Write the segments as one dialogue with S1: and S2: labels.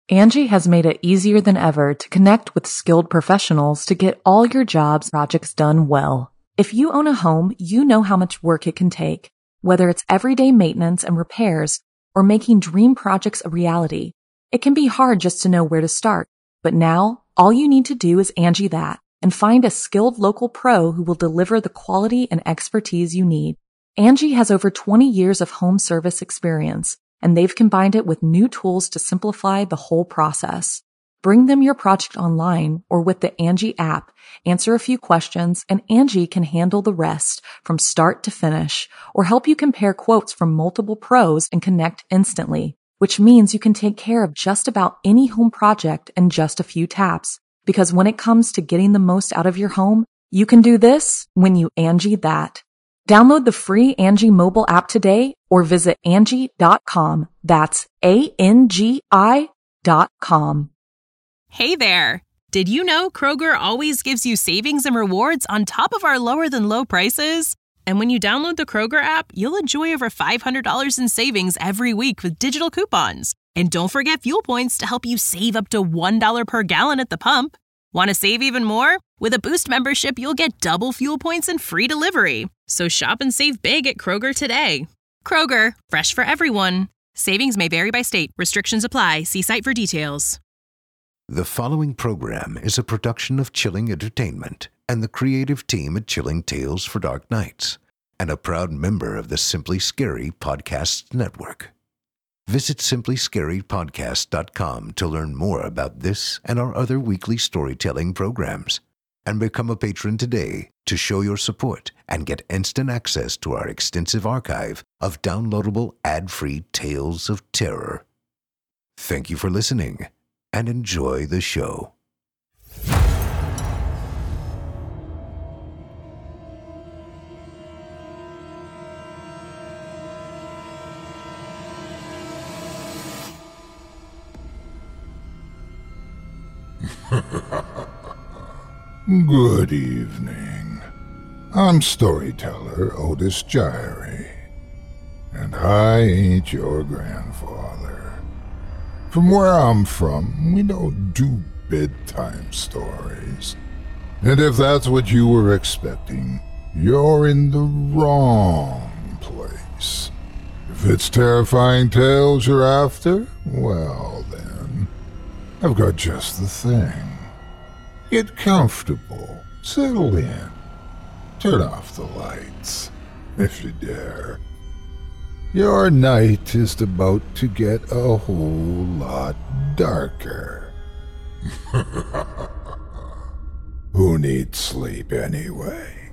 S1: Angie has made it easier than ever to connect with skilled professionals to get all your jobs projects done well. If you own a home, you know how much work it can take, whether it's everyday maintenance and repairs or making dream projects a reality. It can be hard just to know where to start, but now all you need to do is Angie that and find a skilled local pro who will deliver the quality and expertise you need. Angie has over 20 years of home service experience, and they've combined it with new tools to simplify the whole process. Bring them your project online or with the Angie app, answer a few questions, and Angie can handle the rest from start to finish or help you compare quotes from multiple pros and connect instantly, which means you can take care of just about any home project in just a few taps. Because when it comes to getting the most out of your home, you can do this when you Angie that. Download the free Angie mobile app today or visit Angie.com. That's ANGI.com.
S2: Hey there! Did you know Kroger always gives you savings and rewards on top of our lower-than-low prices? And when you download the Kroger app, you'll enjoy over $500 in savings every week with digital coupons. And don't forget fuel points to help you save up to $1 per gallon at the pump. Want to save even more? With a Boost membership, you'll get double fuel points and free delivery. So shop and save big at Kroger today. Kroger, fresh for everyone. Savings may vary by state. Restrictions apply. See site for details.
S3: The following program is a production of Chilling Entertainment and the creative team at Chilling Tales for Dark Nights, and a proud member of the Simply Scary Podcasts Network. Visit simplyscarypodcast.com to learn more about this and our other weekly storytelling programs, and become a patron today to show your support and get instant access to our extensive archive of downloadable ad-free tales of terror. Thank you for listening and enjoy the show.
S4: Good evening. I'm storyteller Otis Gyrie, and I ain't your grandfather. From where I'm from, we don't do bedtime stories. And if that's what you were expecting, you're in the wrong place. If it's terrifying tales you're after, well then, I've got just the thing. Get comfortable, settle in, turn off the lights, if you dare. Your night is about to get a whole lot darker. Who needs sleep anyway?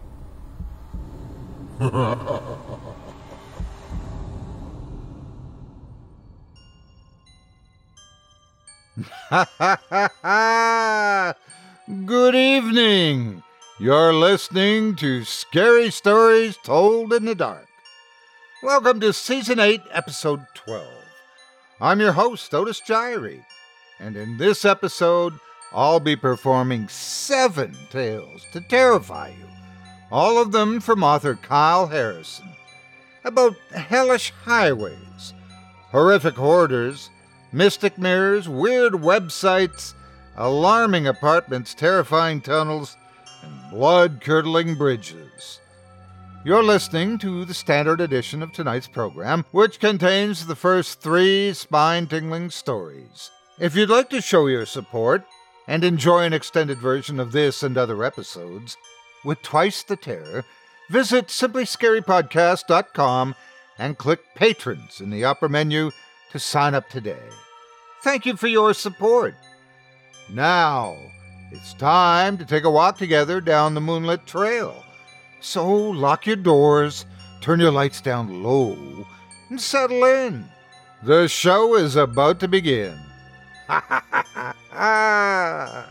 S5: Good evening. You're listening to Scary Stories Told in the Dark. Welcome to Season 8, Episode 12. I'm your host, Otis Gyrie, and in this episode, I'll be performing 7 tales to terrify you, all of them from author Kyle Harrison, about hellish highways, horrific hoarders, mystic mirrors, weird websites, alarming apartments, terrifying tunnels, and blood-curdling bridges. You're listening to the standard edition of tonight's program, which contains the first 3 spine-tingling stories. If you'd like to show your support and enjoy an extended version of this and other episodes with twice the terror, visit simplyscarypodcast.com and click Patrons in the upper menu to sign up today. Thank you for your support. Now, it's time to take a walk together down the moonlit trail. So lock your doors, turn your lights down low, and settle in. The show is about to begin. Ha ha ha ha ha!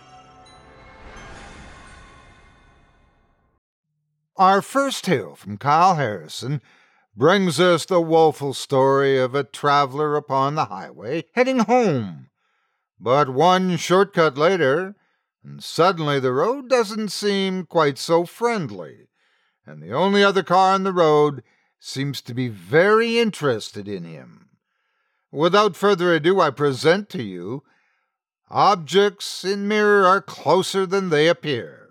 S5: Our first tale from Kyle Harrison brings us the woeful story of a traveler upon the highway heading home. But one shortcut later, and suddenly the road doesn't seem quite so friendly, and the only other car on the road seems to be very interested in him. Without further ado, I present to you Objects in mirror are closer than they appear.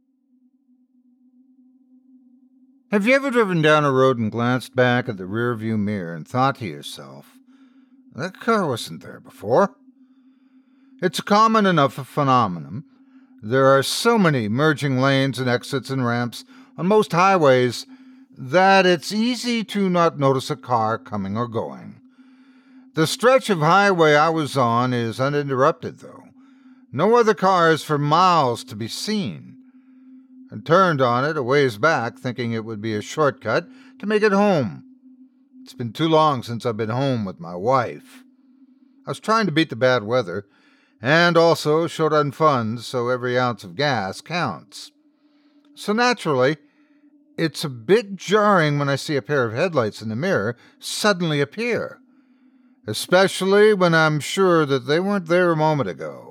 S5: Have you ever driven down a road and glanced back at the rearview mirror and thought to yourself, that car wasn't there before? It's a common enough phenomenon. There are so many merging lanes and exits and ramps on most highways that it's easy to not notice a car coming or going. The stretch of highway I was on is uninterrupted, though. No other cars for miles to be seen. I turned on it a ways back, thinking it would be a shortcut to make it home. It's been too long since I've been home with my wife. I was trying to beat the bad weather, and also short on funds, so every ounce of gas counts. So naturally, it's a bit jarring when I see a pair of headlights in the mirror suddenly appear, especially when I'm sure that they weren't there a moment ago.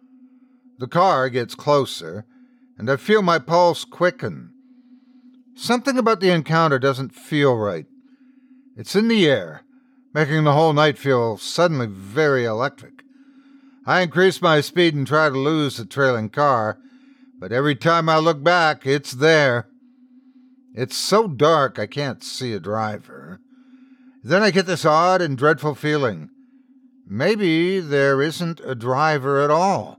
S5: The car gets closer, and I feel my pulse quicken. Something about the encounter doesn't feel right. It's in the air, making the whole night feel suddenly very electric. I increase my speed and try to lose the trailing car, but every time I look back, it's there. It's so dark I can't see a driver. Then I get this odd and dreadful feeling. Maybe there isn't a driver at all.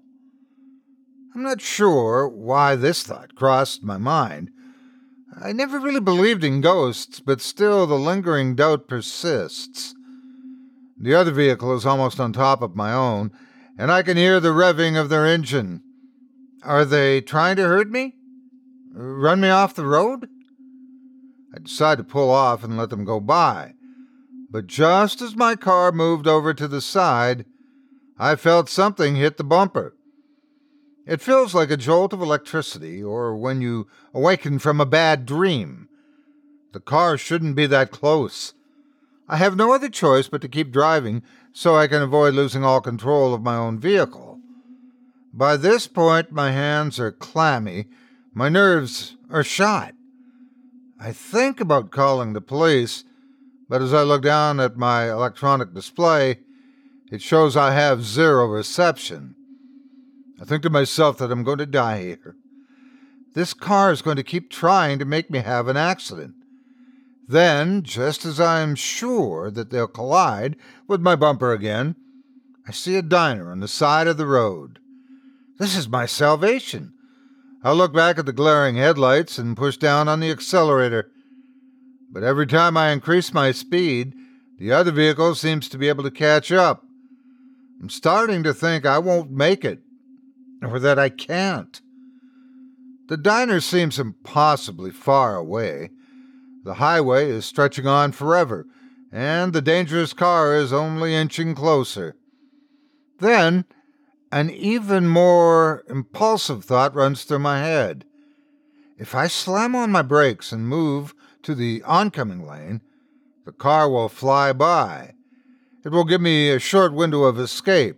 S5: I'm not sure why this thought crossed my mind. I never really believed in ghosts, but still the lingering doubt persists. The other vehicle is almost on top of my own, and I can hear the revving of their engine. Are they trying to hurt me? Run me off the road? I decide to pull off and let them go by. But just as my car moved over to the side, I felt something hit the bumper. It feels like a jolt of electricity, or when you awaken from a bad dream. The car shouldn't be that close. I have no other choice but to keep driving so I can avoid losing all control of my own vehicle. By this point, my hands are clammy, my nerves are shot. I think about calling the police, but as I look down at my electronic display, it shows I have 0 reception. I think to myself that I'm going to die here. This car is going to keep trying to make me have an accident. Then, just as I'm sure that they'll collide with my bumper again, I see a diner on the side of the road. This is my salvation. I look back at the glaring headlights and push down on the accelerator. But every time I increase my speed, the other vehicle seems to be able to catch up. I'm starting to think I won't make it, or that I can't. The diner seems impossibly far away. The highway is stretching on forever, and the dangerous car is only inching closer. Then, an even more impulsive thought runs through my head. If I slam on my brakes and move to the oncoming lane, the car will fly by. It will give me a short window of escape.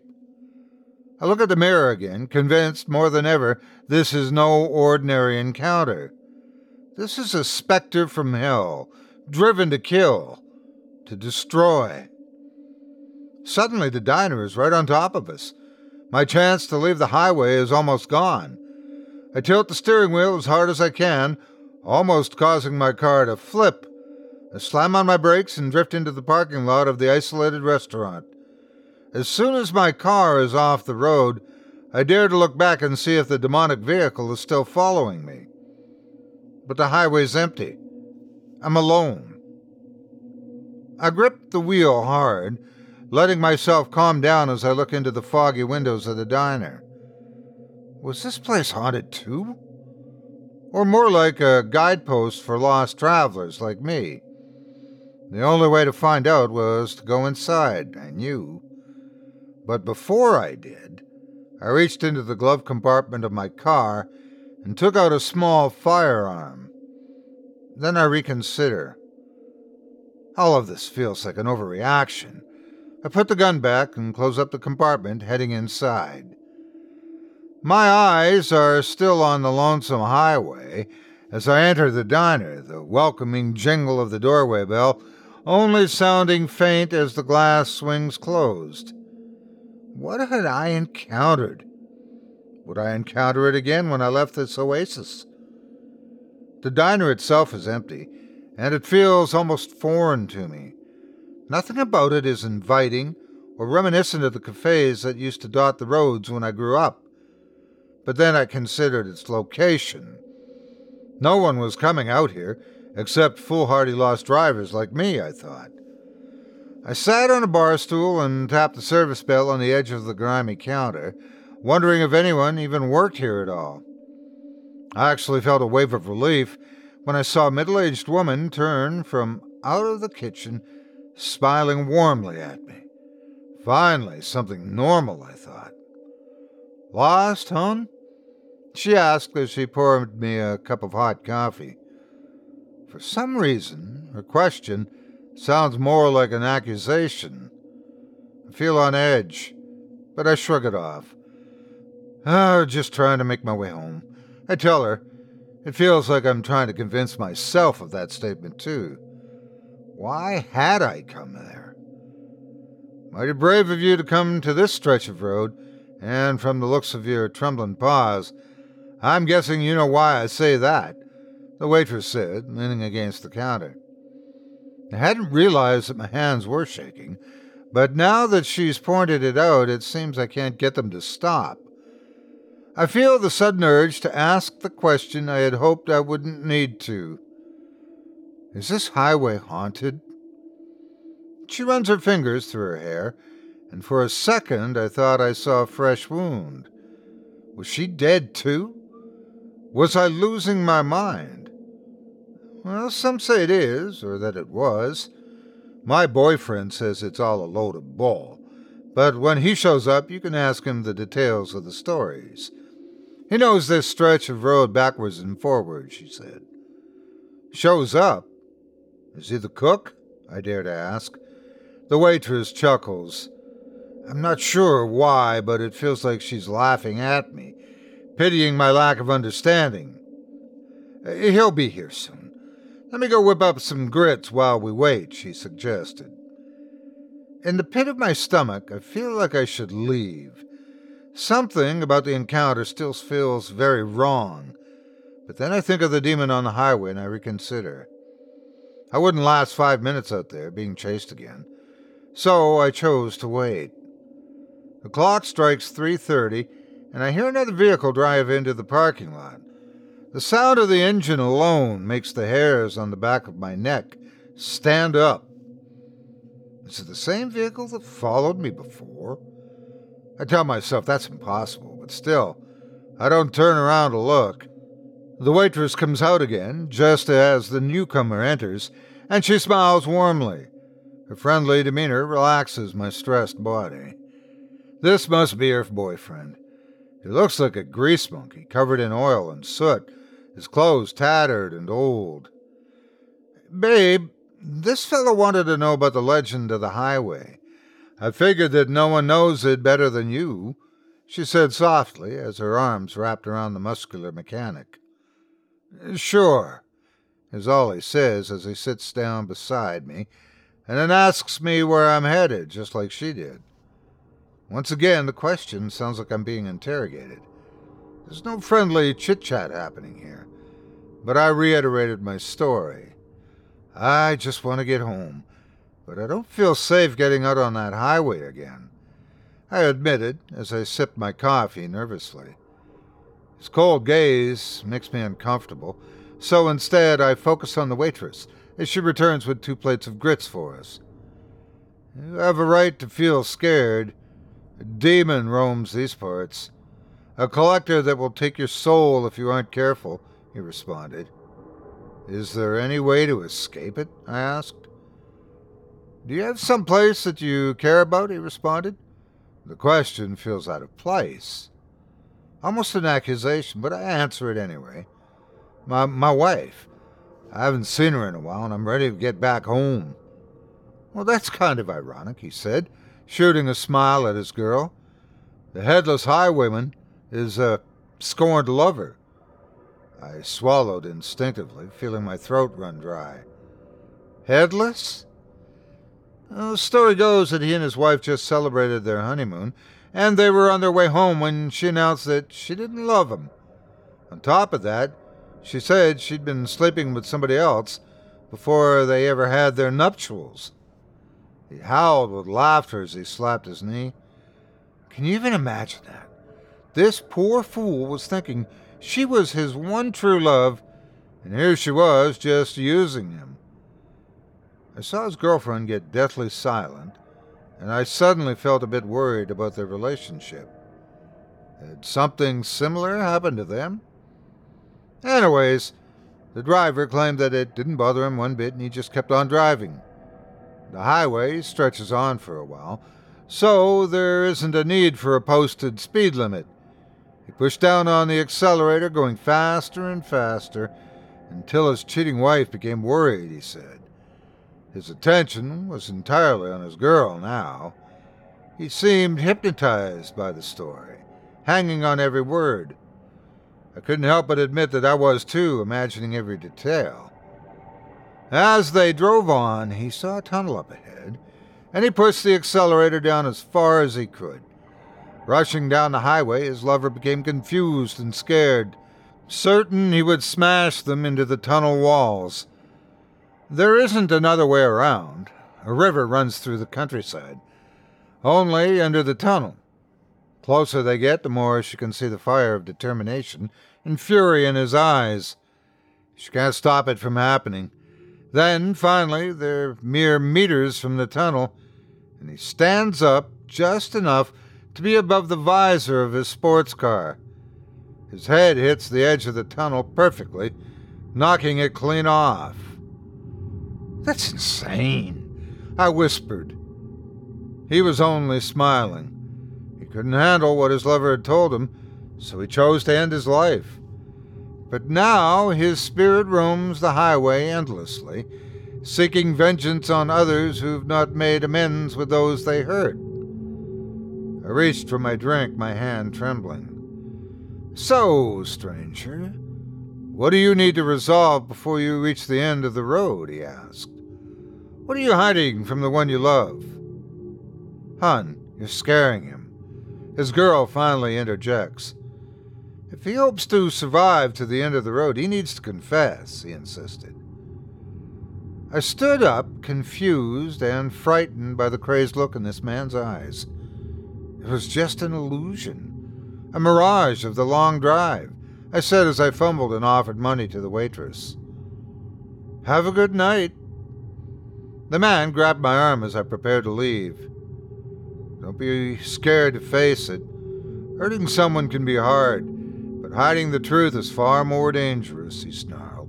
S5: I look at the mirror again, convinced more than ever this is no ordinary encounter. This is a specter from hell, driven to kill, to destroy. Suddenly the diner is right on top of us. My chance to leave the highway is almost gone. I tilt the steering wheel as hard as I can, almost causing my car to flip. I slam on my brakes and drift into the parking lot of the isolated restaurant. As soon as my car is off the road, I dare to look back and see if the demonic vehicle is still following me. But the highway's empty. I'm alone. I grip the wheel hard, letting myself calm down as I look into the foggy windows of the diner. Was this place haunted too? Or more like a guidepost for lost travelers like me? The only way to find out was to go inside, I knew. But before I did, I reached into the glove compartment of my car and took out a small firearm. Then I reconsider. All of this feels like an overreaction. I put the gun back and close up the compartment, heading inside. My eyes are still on the lonesome highway as I enter the diner, the welcoming jingle of the doorway bell only sounding faint as the glass swings closed. What had I encountered? Would I encounter it again when I left this oasis? The diner itself is empty, and it feels almost foreign to me. Nothing about it is inviting or reminiscent of the cafes that used to dot the roads when I grew up. But then I considered its location. No one was coming out here, except foolhardy lost drivers like me, I thought. I sat on a bar stool and tapped the service bell on the edge of the grimy counter, wondering if anyone even worked here at all. I actually felt a wave of relief when I saw a middle-aged woman turn from out of the kitchen, smiling warmly at me. Finally, something normal, I thought. "Lost, hon?" she asked as she poured me a cup of hot coffee. For some reason, her question sounds more like an accusation. I feel on edge, but I shrug it off. Just trying to make my way home. I tell her, it feels like I'm trying to convince myself of that statement, too. Why had I come there? Mighty brave of you to come to this stretch of road, and from the looks of your trembling paws, I'm guessing you know why I say that, the waitress said, leaning against the counter. I hadn't realized that my hands were shaking, but now that she's pointed it out, it seems I can't get them to stop. I feel the sudden urge to ask the question I had hoped I wouldn't need to. Is this highway haunted? She runs her fingers through her hair, and for a second I thought I saw a fresh wound. Was she dead too? Was I losing my mind? Well, some say it is, or that it was. My boyfriend says it's all a load of bull, but when he shows up, you can ask him the details of the stories. He knows this stretch of road backwards and forwards, she said. Shows up? Is he the cook? I dare to ask. The waitress chuckles. I'm not sure why, but it feels like she's laughing at me, pitying my lack of understanding. He'll be here soon. Let me go whip up some grits while we wait, she suggested. In the pit of my stomach, I feel like I should leave. Something about the encounter still feels very wrong, but then I think of the demon on the highway and I reconsider. I wouldn't last 5 minutes out there, being chased again, so I chose to wait. The clock strikes 3:30, and I hear another vehicle drive into the parking lot. The sound of the engine alone makes the hairs on the back of my neck stand up. Is it the same vehicle that followed me before? I tell myself that's impossible, but still, I don't turn around to look. The waitress comes out again, just as the newcomer enters, and she smiles warmly. Her friendly demeanor relaxes my stressed body. This must be her boyfriend. He looks like a grease monkey, covered in oil and soot, his clothes tattered and old. Babe, this fellow wanted to know about the legend of the highway. I figured that no one knows it better than you, she said softly as her arms wrapped around the muscular mechanic. Sure, is all he says as he sits down beside me, and then asks me where I'm headed, just like she did. Once again, the question sounds like I'm being interrogated. There's no friendly chit-chat happening here, but I reiterated my story. I just want to get home, but I don't feel safe getting out on that highway again, I admitted as I sipped my coffee nervously. His cold gaze makes me uncomfortable, so instead I focus on the waitress as she returns with 2 plates of grits for us. You have a right to feel scared. A demon roams these parts. A collector that will take your soul if you aren't careful, he responded. Is there any way to escape it? I asked. Do you have some place that you care about? He responded. The question feels out of place. Almost an accusation, but I answer it anyway. My wife. I haven't seen her in a while, and I'm ready to get back home. Well, that's kind of ironic, he said, shooting a smile at his girl. The headless highwayman is a scorned lover. I swallowed instinctively, feeling my throat run dry. Headless? Well, the story goes that he and his wife just celebrated their honeymoon, and they were on their way home when she announced that she didn't love him. On top of that, she said she'd been sleeping with somebody else before they ever had their nuptials. He howled with laughter as he slapped his knee. Can you even imagine that? This poor fool was thinking she was his one true love, and here she was just using him. I saw his girlfriend get deathly silent, and I suddenly felt a bit worried about their relationship. Had something similar happened to them? Anyways, the driver claimed that it didn't bother him one bit and he just kept on driving. The highway stretches on for a while, so there isn't a need for a posted speed limit. He pushed down on the accelerator, going faster and faster, until his cheating wife became worried, he said. His attention was entirely on his girl now. He seemed hypnotized by the story, hanging on every word. I couldn't help but admit that I was too, imagining every detail. As they drove on, he saw a tunnel up ahead, and he pushed the accelerator down as far as he could. Rushing down the highway, his lover became confused and scared, certain he would smash them into the tunnel walls. There isn't another way around. A river runs through the countryside, only under the tunnel. Closer they get, the more she can see the fire of determination and fury in his eyes. She can't stop it from happening. Then, finally, they're mere meters from the tunnel, and he stands up just enough to be above the visor of his sports car. His head hits the edge of the tunnel perfectly, knocking it clean off. That's insane, I whispered. He was only smiling. He couldn't handle what his lover had told him, so he chose to end his life. But now his spirit roams the highway endlessly, seeking vengeance on others who've not made amends with those they hurt. I reached for my drink, my hand trembling. So, stranger, what do you need to resolve before you reach the end of the road? He asked. What are you hiding from the one you love? Hun, you're scaring him. His girl finally interjects. If he hopes to survive to the end of the road, he needs to confess, he insisted. I stood up, confused and frightened by the crazed look in this man's eyes. It was just an illusion, a mirage of the long drive, I said as I fumbled and offered money to the waitress. Have a good night. The man grabbed my arm as I prepared to leave. Don't be scared to face it. Hurting someone can be hard, but hiding the truth is far more dangerous, he snarled.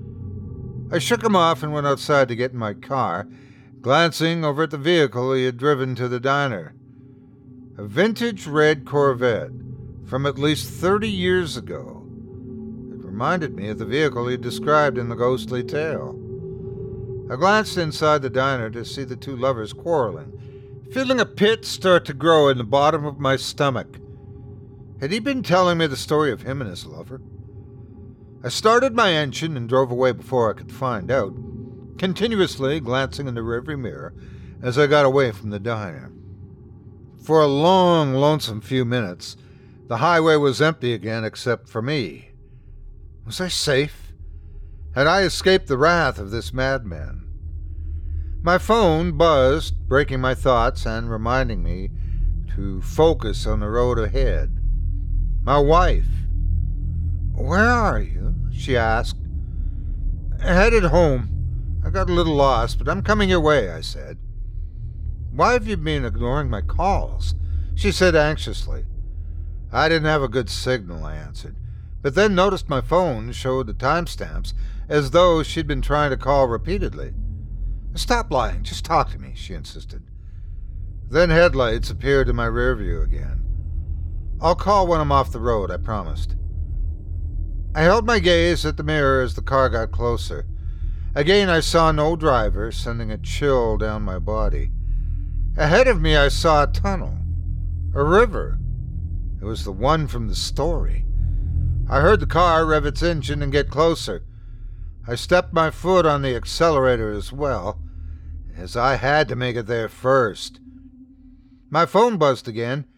S5: I shook him off and went outside to get in my car, glancing over at the vehicle he had driven to the diner. A vintage red Corvette from at least 30 years ago. It reminded me of the vehicle he described in the ghostly tale. I glanced inside the diner to see the two lovers quarreling, feeling a pit start to grow in the bottom of my stomach. Had he been telling me the story of him and his lover? I started my engine and drove away before I could find out, continuously glancing in the rearview mirror as I got away from the diner. For a long, lonesome few minutes, the highway was empty again except for me. Was I safe? Had I escaped the wrath of this madman? My phone buzzed, breaking my thoughts and reminding me to focus on the road ahead. My wife. Where are you? She asked. Headed home. I got a little lost, but I'm coming your way, I said. Why have you been ignoring my calls? She said anxiously. I didn't have a good signal, I answered, but then noticed my phone showed the timestamps as though she'd been trying to call repeatedly. Stop lying, just talk to me, she insisted. Then headlights appeared in my rear view again. I'll call when I'm off the road, I promised. I held my gaze at the mirror as the car got closer. Again I saw no driver, sending a chill down my body. Ahead of me I saw a tunnel, a river. It was the one from the story. I heard the car rev its engine and get closer. I stepped my foot on the accelerator as well, as I had to make it there first. My phone buzzed again,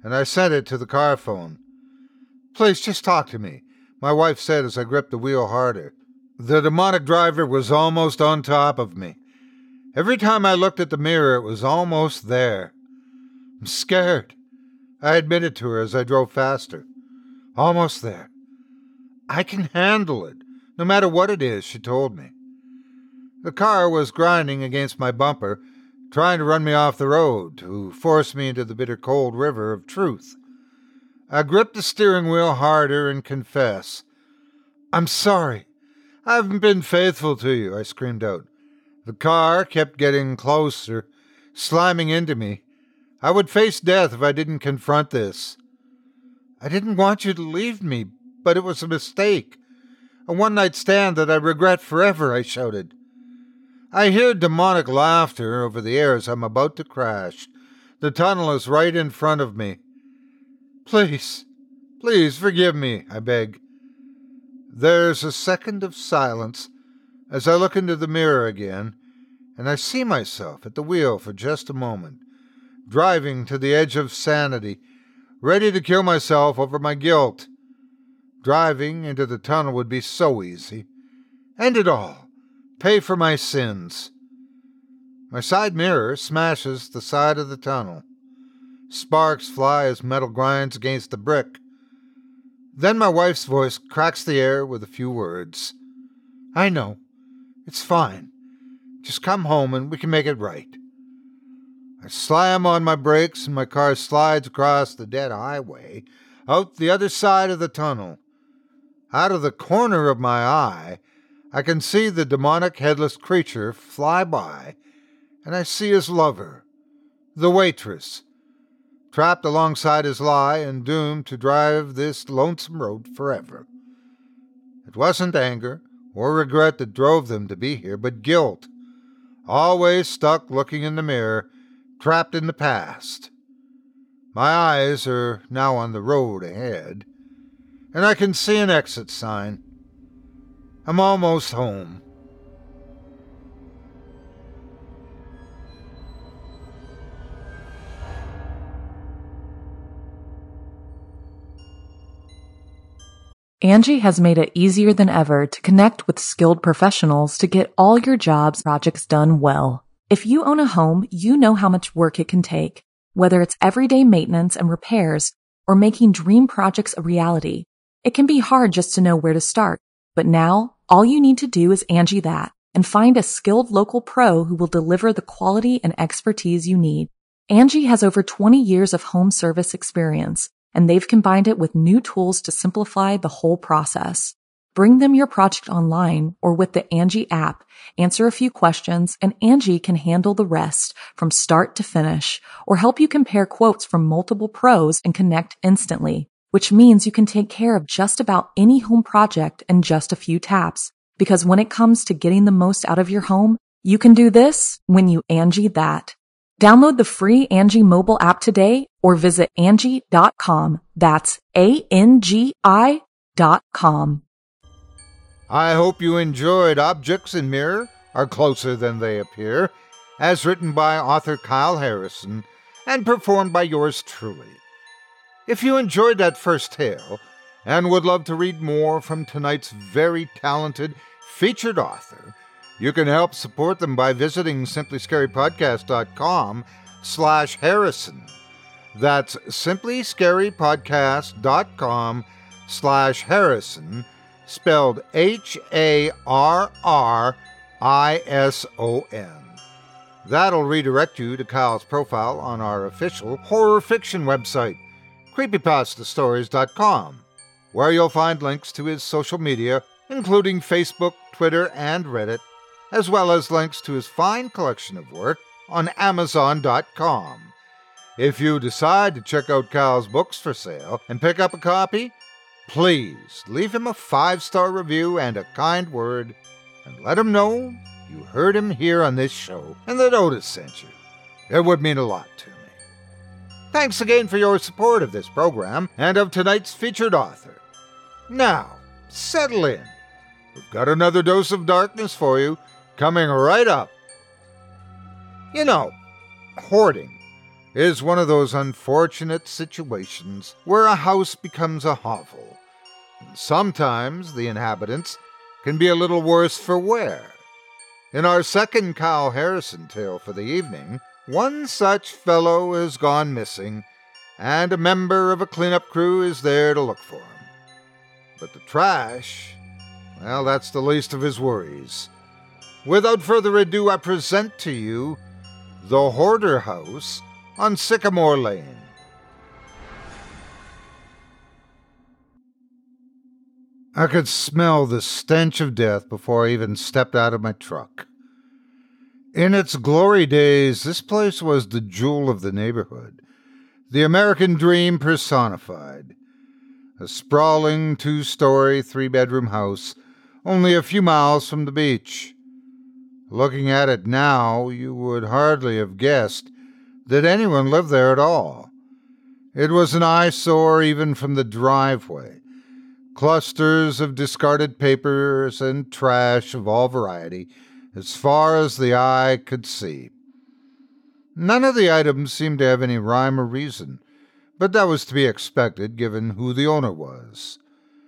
S5: and I sent it to the car phone. "Please, just talk to me," my wife said as I gripped the wheel harder. The demonic driver was almost on top of me. Every time I looked at the mirror, it was almost there. "I'm scared," I admitted to her as I drove faster. "Almost there. I can handle it, no matter what it is," she told me. The car was grinding against my bumper, trying to run me off the road, to force me into the bitter cold river of truth. I gripped the steering wheel harder and confessed. "I'm sorry. I haven't been faithful to you," I screamed out. The car kept getting closer, slamming into me. I would face death if I didn't confront this. "I didn't want you to leave me, but it was a mistake. A one-night stand that I regret forever," I shouted. I hear demonic laughter over the air as I'm about to crash. The tunnel is right in front of me. Please forgive me," I beg. There's a second of silence as I look into the mirror again, and I see myself at the wheel for just a moment, driving to the edge of sanity, ready to kill myself over my guilt. Driving into the tunnel would be so easy. End it all. Pay for my sins. My side mirror smashes the side of the tunnel. Sparks fly as metal grinds against the brick. Then my wife's voice cracks the air with a few words. "I know. It's fine. Just come home and we can make it right." I slam on my brakes and my car slides across the dead highway, out the other side of the tunnel. Out of the corner of my eye, I can see the demonic headless creature fly by, and I see his lover, the waitress, trapped alongside his lie and doomed to drive this lonesome road forever. It wasn't anger or regret that drove them to be here, but guilt, always stuck looking in the mirror, trapped in the past. My eyes are now on the road ahead, and I can see an exit sign. I'm almost home.
S1: Angie has made it easier than ever to connect with skilled professionals to get all your jobs projects done well. If you own a home, you know how much work it can take, whether it's everyday maintenance and repairs or making dream projects a reality. It can be hard just to know where to start, but now all you need to do is Angie that and find a skilled local pro who will deliver the quality and expertise you need. Angie has over 20 years of home service experience, and they've combined it with new tools to simplify the whole process. Bring them your project online or with the Angie app, answer a few questions, and Angie can handle the rest from start to finish, or help you compare quotes from multiple pros and connect instantly, which means you can take care of just about any home project in just a few taps. Because when it comes to getting the most out of your home, you can do this when you Angie that. Download the free Angie mobile app today or visit Angie.com. That's ANGI.com.
S5: I hope you enjoyed Objects in Mirror Are Closer Than They Appear, as written by author Kyle Harrison and performed by yours truly. If you enjoyed that first tale and would love to read more from tonight's very talented featured author, you can help support them by visiting simplyscarypodcast.com/Harrison. That's simplyscarypodcast.com/Harrison, spelled HARRISON. That'll redirect you to Kyle's profile on our official horror fiction website, creepypastastories.com, where you'll find links to his social media, including Facebook, Twitter, and Reddit, as well as links to his fine collection of work on Amazon.com. If you decide to check out Kyle's books for sale and pick up a copy, please leave him a 5-star review and a kind word, and let him know you heard him here on this show and that Otis sent you. It would mean a lot to me. Thanks again for your support of this program and of tonight's featured author. Now, settle in. We've got another dose of darkness for you coming right up. You know, hoarding is one of those unfortunate situations where a house becomes a hovel. And sometimes the inhabitants can be a little worse for wear. In our second Kyle Harrison tale for the evening, one such fellow has gone missing, and a member of a cleanup crew is there to look for him. But the trash, well, that's the least of his worries. Without further ado, I present to you The Hoarder House on Sycamore Lane. I could smell the stench of death before I even stepped out of my truck. In its glory days, this place was the jewel of the neighborhood, the American dream personified. A sprawling 2-story, 3-bedroom house only a few miles from the beach. Looking at it now, you would hardly have guessed that anyone lived there at all. It was an eyesore even from the driveway. Clusters of discarded papers and trash of all variety, as far as the eye could see. None of the items seemed to have any rhyme or reason, but that was to be expected given who the owner was.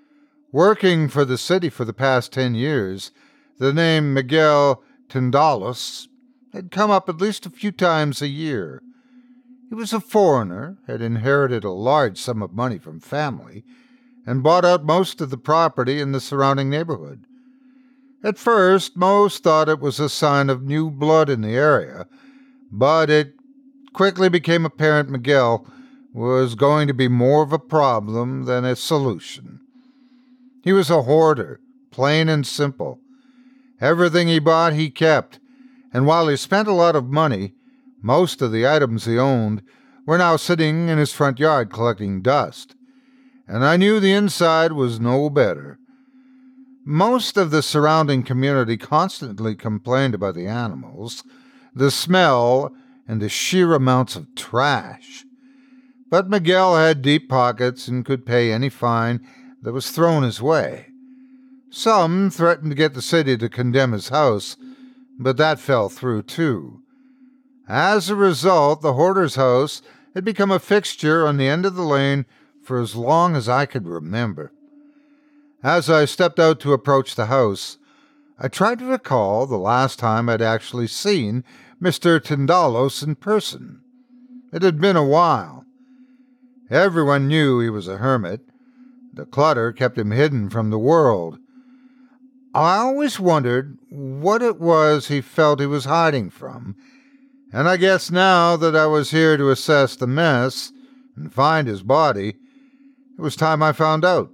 S5: Working for the city for the past 10 years, the name Miguel Tindalos had come up at least a few times a year. He was a foreigner, had inherited a large sum of money from family, and bought out most of the property in the surrounding neighborhood. At first, most thought it was a sign of new blood in the area, but it quickly became apparent Miguel was going to be more of a problem than a solution. He was a hoarder, plain and simple. Everything he bought he kept, and while he spent a lot of money, most of the items he owned were now sitting in his front yard collecting dust. And I knew the inside was no better. Most of the surrounding community constantly complained about the animals, the smell, and the sheer amounts of trash. But Miguel had deep pockets and could pay any fine that was thrown his way. Some threatened to get the city to condemn his house, but that fell through too. As a result, the hoarder's house had become a fixture on the end of the lane for as long as I could remember. As I stepped out to approach the house, I tried to recall the last time I'd actually seen Mr. Tindalos in person. It had been a while. Everyone knew he was a hermit. The clutter kept him hidden from the world. I always wondered what it was he felt he was hiding from, and I guess now that I was here to assess the mess and find his body, it was time I found out.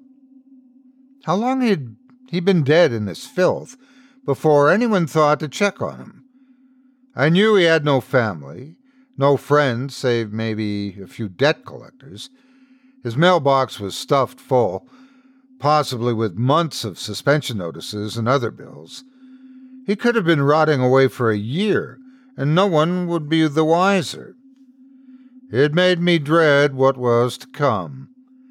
S5: How long had he been dead in this filth before anyone thought to check on him? I knew he had no family, no friends save maybe a few debt collectors. His mailbox was stuffed full, possibly with months of suspension notices and other bills. He could have been rotting away for a year, and no one would be the wiser. It made me dread what was to come.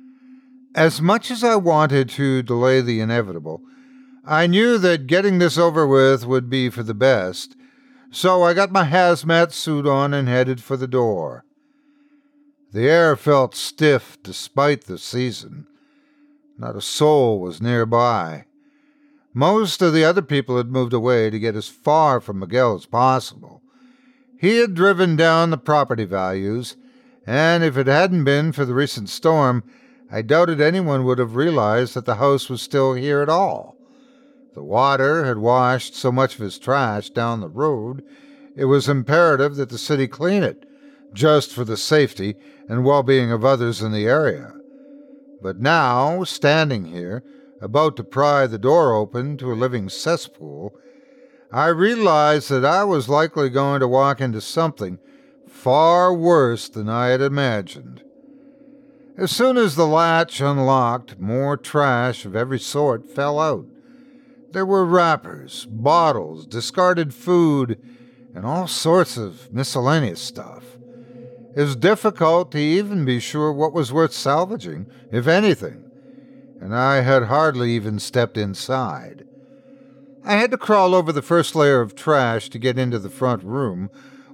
S5: As much as I wanted to delay the inevitable, I knew that getting this over with would be for the best, so I got my hazmat suit on and headed for the door. The air felt stiff despite the season. Not a soul was nearby. Most of the other people had moved away to get as far from Miguel as possible. He had driven down the property values, and if it hadn't been for the recent storm, I doubted anyone would have realized that the house was still here at all. The water had washed so much of his trash down the road, it was imperative that the city clean it, just for the safety and well-being of others in the area. But now, standing here, about to pry the door open to a living cesspool, I realized that I was likely going to walk into something far worse than I had imagined. As soon as the latch unlocked, more trash of every sort fell out. There were wrappers, bottles, discarded food, and all sorts of miscellaneous stuff. It was difficult to even be sure what was worth salvaging, if anything, and I had hardly even stepped inside. I had to crawl over the first layer of trash to get into the front room,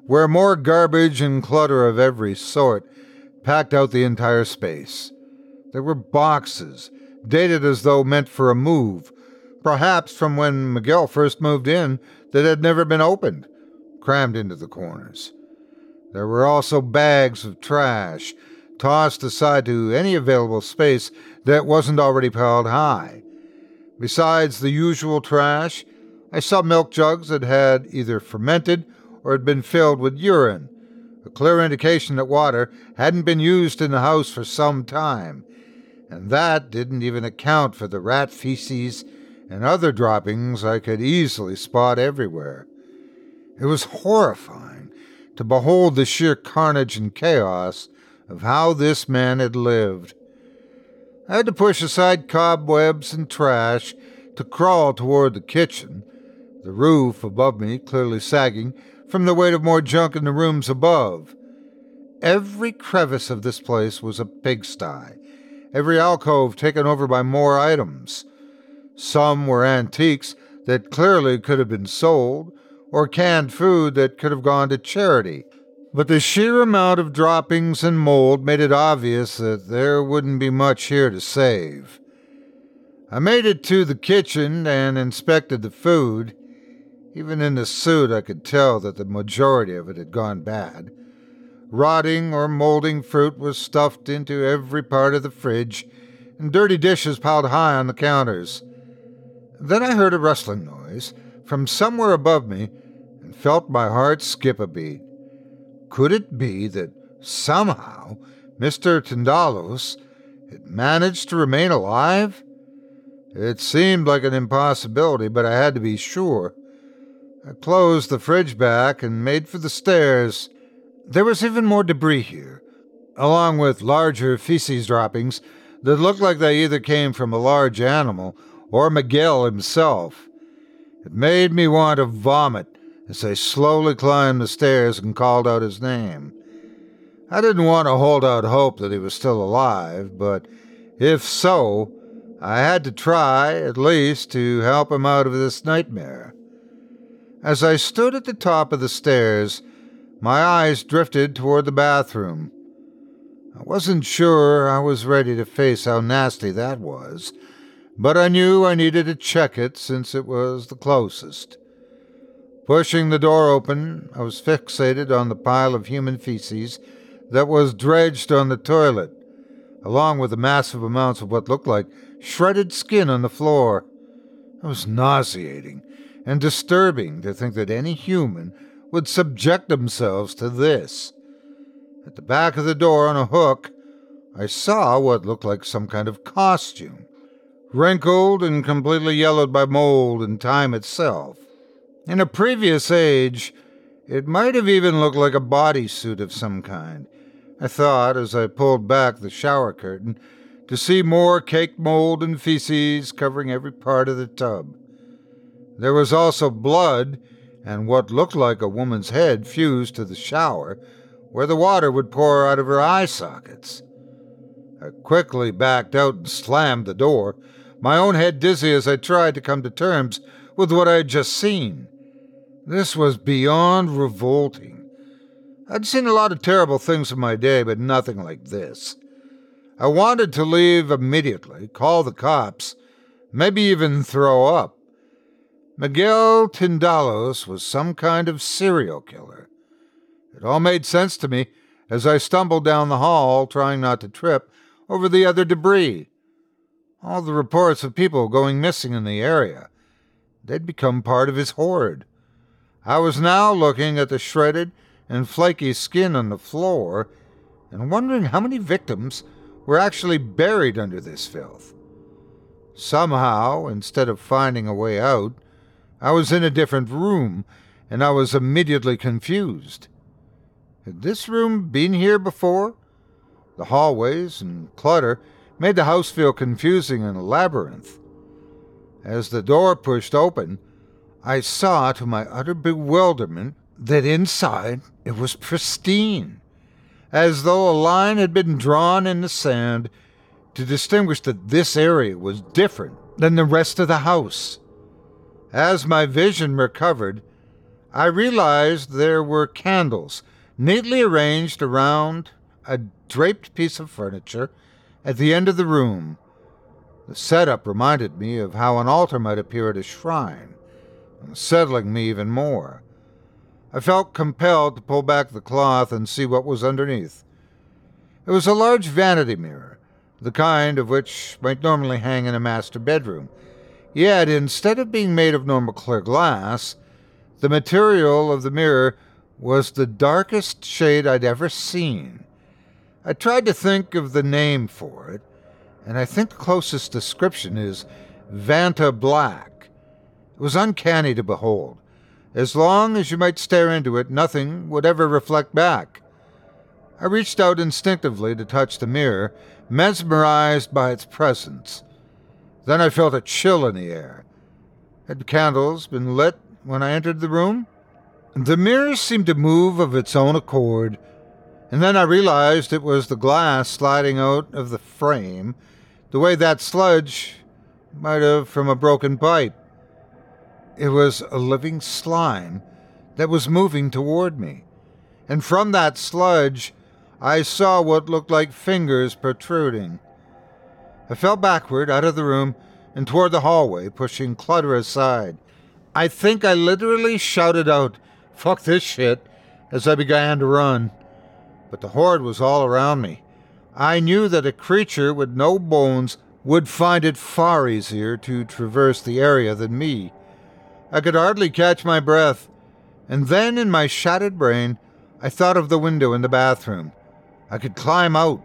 S5: where more garbage and clutter of every sort packed out the entire space. There were boxes, dated as though meant for a move, perhaps from when Miguel first moved in, that had never been opened, crammed into the corners. There were also bags of trash, tossed aside to any available space that wasn't already piled high. Besides the usual trash, I saw milk jugs that had either fermented or had been filled with urine, a clear indication that water hadn't been used in the house for some time, and that didn't even account for the rat feces and other droppings I could easily spot everywhere. It was horrifying to behold the sheer carnage and chaos of how this man had lived. I had to push aside cobwebs and trash to crawl toward the kitchen, the roof above me clearly sagging from the weight of more junk in the rooms above. Every crevice of this place was a pigsty, every alcove taken over by more items. Some were antiques that clearly could have been sold, or canned food that could have gone to charity. But the sheer amount of droppings and mold made it obvious that there wouldn't be much here to save. I made it to the kitchen and inspected the food. Even in the suit, I could tell that the majority of it had gone bad. Rotting or molding fruit was stuffed into every part of the fridge, and dirty dishes piled high on the counters. Then I heard a rustling noise from somewhere above me and felt my heart skip a beat. Could it be that somehow Mr. Tindalos had managed to remain alive? It seemed like an impossibility, but I had to be sure. I closed the fridge back and made for the stairs. There was even more debris here, along with larger feces droppings that looked like they either came from a large animal or Miguel himself. It made me want to vomit as I slowly climbed the stairs and called out his name. I didn't want to hold out hope that he was still alive, but if so, I had to try, at least, to help him out of this nightmare. As I stood at the top of the stairs, my eyes drifted toward the bathroom. I wasn't sure I was ready to face how nasty that was, but I knew I needed to check it since it was the closest. Pushing the door open, I was fixated on the pile of human feces that was dredged on the toilet, along with the massive amounts of what looked like shredded skin on the floor. It was nauseating and disturbing to think that any human would subject themselves to this. At the back of the door on a hook, I saw what looked like some kind of costume, wrinkled and completely yellowed by mold and time itself. In a previous age, it might have even looked like a bodysuit of some kind, I thought as I pulled back the shower curtain to see more caked mold and feces covering every part of the tub. There was also blood and what looked like a woman's head fused to the shower, where the water would pour out of her eye sockets. I quickly backed out and slammed the door, my own head dizzy as I tried to come to terms with what I had just seen. This was beyond revolting. I'd seen a lot of terrible things in my day, but nothing like this. I wanted to leave immediately, call the cops, maybe even throw up. Miguel Tindalos was some kind of serial killer. It all made sense to me as I stumbled down the hall, trying not to trip over the other debris. All the reports of people going missing in the area. They'd become part of his horde. I was now looking at the shredded and flaky skin on the floor and wondering how many victims were actually buried under this filth. Somehow, instead of finding a way out, I was in a different room, and I was immediately confused. Had this room been here before? The hallways and clutter made the house feel confusing and a labyrinth. As the door pushed open, I saw to my utter bewilderment that inside it was pristine, as though a line had been drawn in the sand to distinguish that this area was different than the rest of the house. As my vision recovered, I realized there were candles neatly arranged around a draped piece of furniture at the end of the room. The setup reminded me of how an altar might appear at a shrine, unsettling me even more. I felt compelled to pull back the cloth and see what was underneath. It was a large vanity mirror, the kind of which might normally hang in a master bedroom. Yet, instead of being made of normal clear glass, the material of the mirror was the darkest shade I'd ever seen. I tried to think of the name for it, and I think the closest description is Vanta Black. It was uncanny to behold. As long as you might stare into it, nothing would ever reflect back. I reached out instinctively to touch the mirror, mesmerized by its presence. Then I felt a chill in the air. Had candles been lit when I entered the room? The mirror seemed to move of its own accord, and then I realized it was the glass sliding out of the frame, the way that sludge might have from a broken pipe. It was a living slime that was moving toward me, and from that sludge I saw what looked like fingers protruding. I fell backward out of the room and toward the hallway, pushing clutter aside. I think I literally shouted out, "Fuck this shit," as I began to run. But the horde was all around me. I knew that a creature with no bones would find it far easier to traverse the area than me. I could hardly catch my breath, and then in my shattered brain, I thought of the window in the bathroom. I could climb out.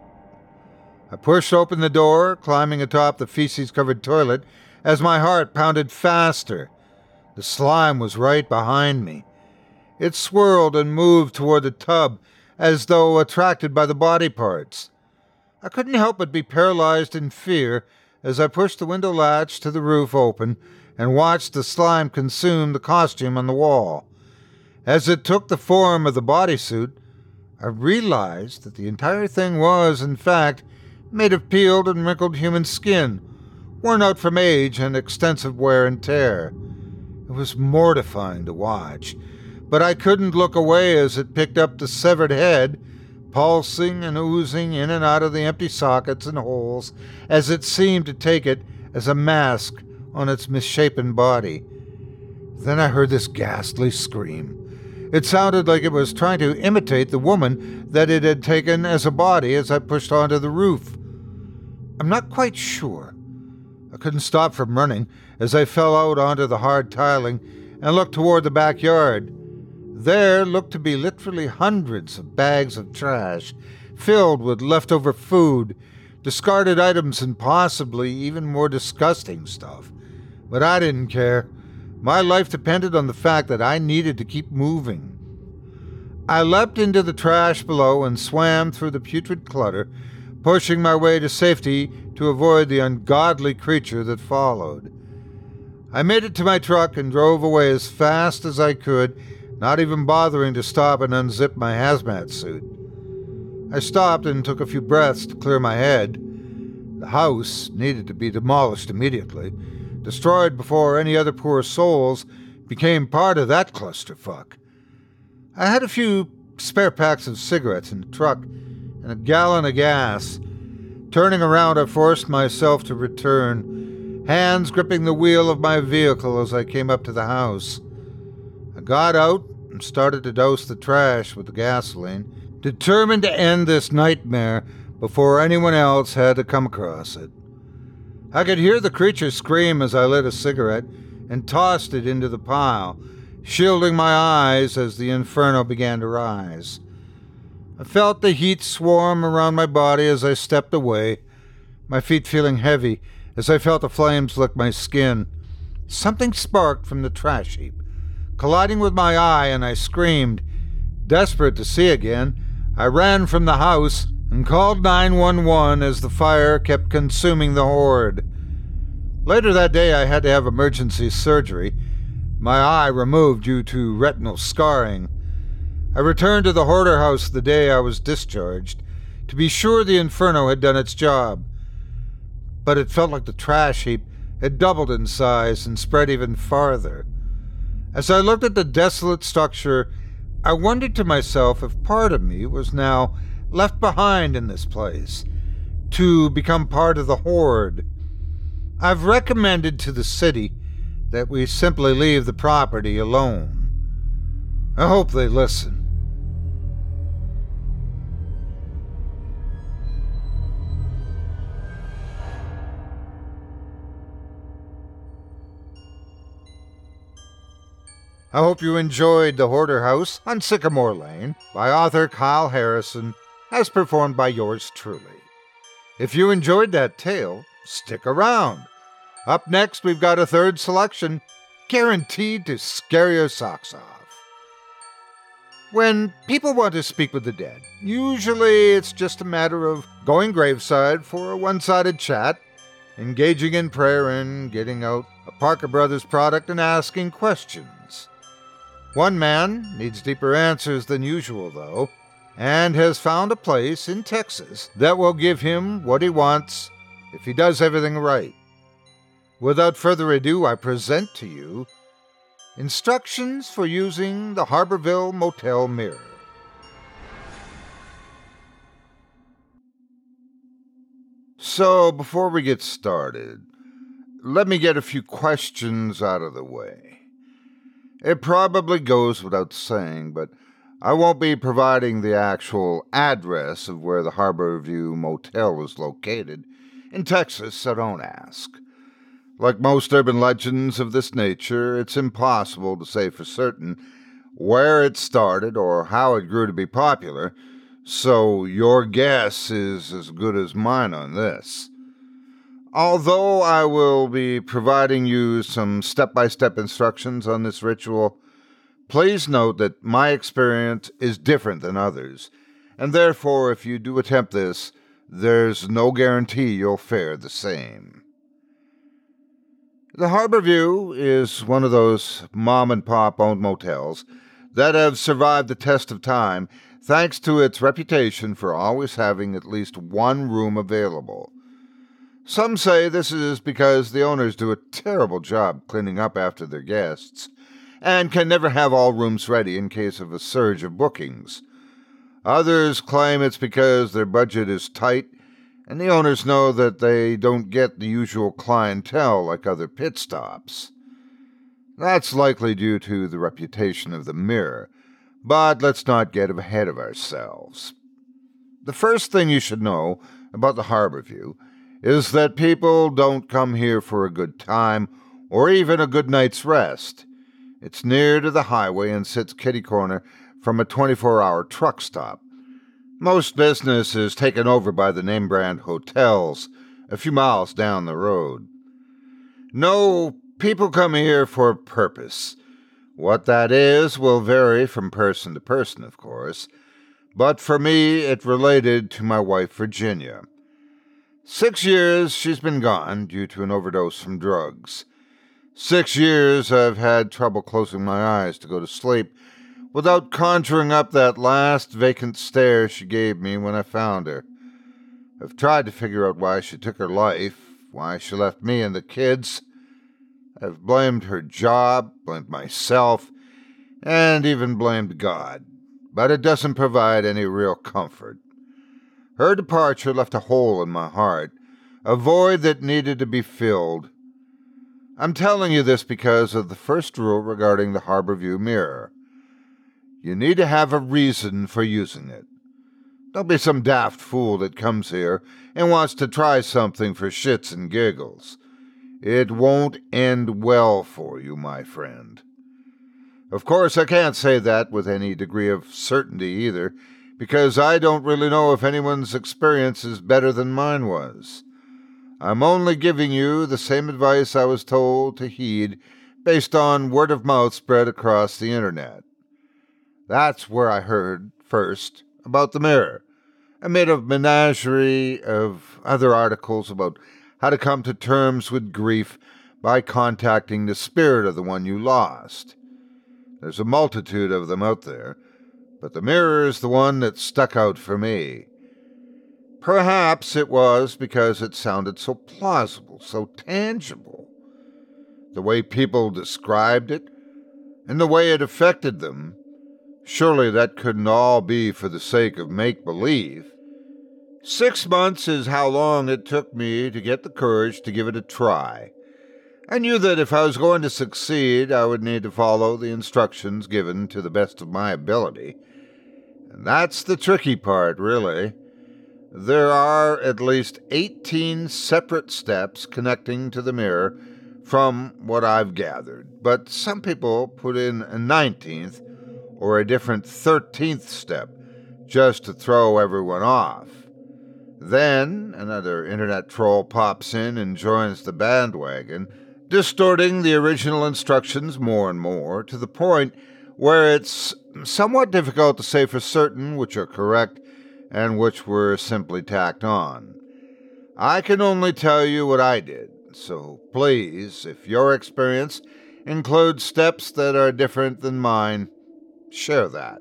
S5: I pushed open the door, climbing atop the feces-covered toilet, as my heart pounded faster. The slime was right behind me. It swirled and moved toward the tub, as though attracted by the body parts. I couldn't help but be paralyzed in fear as I pushed the window latch to the roof open and watched the slime consume the costume on the wall. As it took the form of the bodysuit, I realized that the entire thing was, in fact, made of peeled and wrinkled human skin, worn out from age and extensive wear and tear. It was mortifying to watch, but I couldn't look away as it picked up the severed head, pulsing and oozing in and out of the empty sockets and holes, as it seemed to take it as a mask on its misshapen body. Then I heard this ghastly scream. It sounded like it was trying to imitate the woman that it had taken as a body as I pushed onto the roof. I'm not quite sure. I couldn't stop from running as I fell out onto the hard tiling and looked toward the backyard. There looked to be literally hundreds of bags of trash, filled with leftover food, discarded items, and possibly even more disgusting stuff. But I didn't care. My life depended on the fact that I needed to keep moving. I leapt into the trash below and swam through the putrid clutter, pushing my way to safety to avoid the ungodly creature that followed. I made it to my truck and drove away as fast as I could, not even bothering to stop and unzip my hazmat suit. I stopped and took a few breaths to clear my head. The house needed to be demolished immediately, destroyed before any other poor souls became part of that clusterfuck. I had a few spare packs of cigarettes in the truck and a gallon of gas. Turning around, I forced myself to return, hands gripping the wheel of my vehicle as I came up to the house. I got out and started to douse the trash with the gasoline, determined to end this nightmare before anyone else had to come across it. I could hear the creature scream as I lit a cigarette and tossed it into the pile, shielding my eyes as the inferno began to rise. I felt the heat swarm around my body as I stepped away, my feet feeling heavy as I felt the flames lick my skin. Something sparked from the trash heap, colliding with my eye, and I screamed. Desperate to see again, I ran from the house and called 911 as the fire kept consuming the horde. Later that day, I had to have emergency surgery, my eye removed due to retinal scarring. I returned to the hoarder house the day I was discharged to be sure the inferno had done its job. But it felt like the trash heap had doubled in size and spread even farther. As I looked at the desolate structure, I wondered to myself if part of me was now left behind in this place, to become part of the horde. I've recommended to the city that we simply leave the property alone. I hope they listen. I hope you enjoyed The Hoarder House on Sycamore Lane by author Kyle Harrison, as performed by yours truly. If you enjoyed that tale, stick around. Up next, we've got a third selection, guaranteed to scare your socks off. When people want to speak with the dead, usually it's just a matter of going graveside for a one-sided chat, engaging in prayer, and getting out a Parker Brothers product and asking questions. One man needs deeper answers than usual, though, and has found a place in Texas that will give him what he wants if he does everything right. Without further ado, I present to you instructions for using the Harborville Motel Mirror. So, before we get started, let me get a few questions out of the way. It probably goes without saying, but I won't be providing the actual address of where the Harborview Motel is located. In Texas, so don't ask. Like most urban legends of this nature, it's impossible to say for certain where it started or how it grew to be popular, so your guess is as good as mine on this. Although I will be providing you some step-by-step instructions on this ritual, please note that my experience is different than others, and therefore if you do attempt this, there's no guarantee you'll fare the same. The Harborview is one of those mom-and-pop owned motels that have survived the test of time thanks to its reputation for always having at least one room available. Some say this is because the owners do a terrible job cleaning up after their guests, and can never have all rooms ready in case of a surge of bookings. Others claim it's because their budget is tight, and the owners know that they don't get the usual clientele like other pit stops. That's likely due to the reputation of the Mirror, but let's not get ahead of ourselves. The first thing you should know about the Harborview is that people don't come here for a good time or even a good night's rest. It's near to the highway and sits kitty-corner from a 24-hour truck stop. Most business is taken over by the name-brand hotels a few miles down the road. No, people come here for a purpose. What that is will vary from person to person, of course, but for me it related to my wife, Virginia. 6 years she's been gone due to an overdose from drugs. 6 years I've had trouble closing my eyes to go to sleep without conjuring up that last vacant stare she gave me when I found her. I've tried to figure out why she took her life, why she left me and the kids. I've blamed her job, blamed myself, and even blamed God, but it doesn't provide any real comfort. Her departure left a hole in my heart, a void that needed to be filled. I'm telling you this because of the first rule regarding the Harborview Mirror. You need to have a reason for using it. Don't be some daft fool that comes here and wants to try something for shits and giggles. It won't end well for you, my friend. Of course, I can't say that with any degree of certainty either, because I don't really know if anyone's experience is better than mine was. I'm only giving you the same advice I was told to heed based on word of mouth spread across the internet. That's where I heard first about the Mirror, amid a menagerie of other articles about how to come to terms with grief by contacting the spirit of the one you lost. There's a multitude of them out there, but the Mirror is the one that stuck out for me. Perhaps it was because it sounded so plausible, so tangible. The way people described it, and the way it affected them. Surely that couldn't all be for the sake of make-believe. 6 months is how long it took me to get the courage to give it a try. I knew that if I was going to succeed, I would need to follow the instructions given to the best of my ability. And that's the tricky part, really. There are at least 18 separate steps connecting to the mirror from what I've gathered, but some people put in a 19th or a different 13th step just to throw everyone off. Then another internet troll pops in and joins the bandwagon, distorting the original instructions more and more, to the point where it's somewhat difficult to say for certain which are correct and which were simply tacked on. I can only tell you what I did, so please, if your experience includes steps that are different than mine, share that.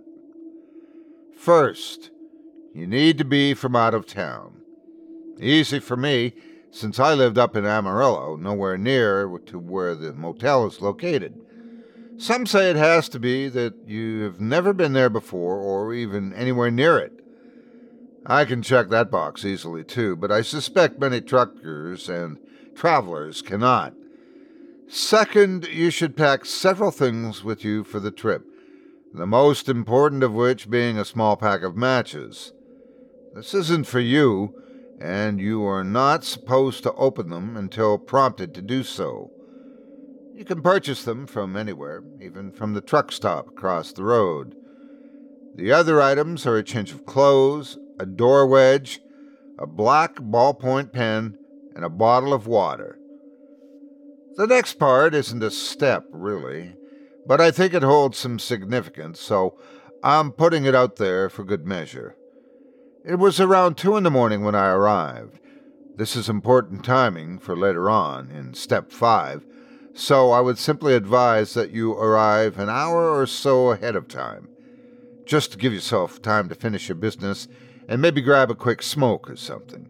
S5: First, you need to be from out of town. Easy for me, since I lived up in Amarillo, nowhere near to where the motel is located. Some say it has to be that you have never been there before or even anywhere near it. I can check that box easily too, but I suspect many truckers and travelers cannot. Second, you should pack several things with you for the trip, the most important of which being a small pack of matches. This isn't for you, and you are not supposed to open them until prompted to do so. You can purchase them from anywhere, even from the truck stop across the road. The other items are a change of clothes, a door wedge, a black ballpoint pen, and a bottle of water. The next part isn't a step, really, but I think it holds some significance, so I'm putting it out there for good measure. It was around 2 a.m. when I arrived. This is important timing for later on, in Step 5, so I would simply advise that you arrive an hour or so ahead of time, just to give yourself time to finish your business and maybe grab a quick smoke or something.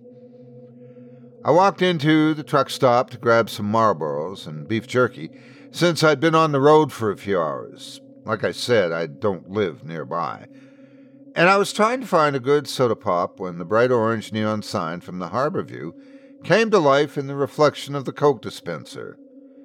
S5: I walked into the truck stop to grab some Marlboros and beef jerky, since I'd been on the road for a few hours. Like I said, I don't live nearby. And I was trying to find a good soda pop when the bright orange neon sign from the Harborview came to life in the reflection of the Coke dispenser.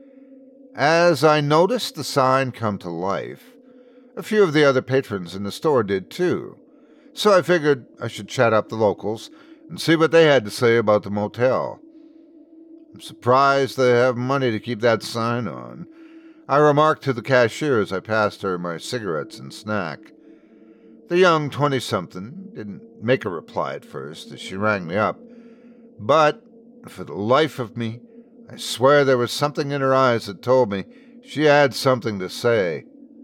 S5: As I noticed the sign come to life, a few of the other patrons in the store did too, so I figured I should chat up the locals and see what they had to say about the motel. I'm surprised they have money to keep that sign on, I remarked to the cashier as I passed her my cigarettes and snack. The young 20-something didn't make a reply at first as she rang me up, but for the life of me, I swear there was something in her eyes that told me she had something to say.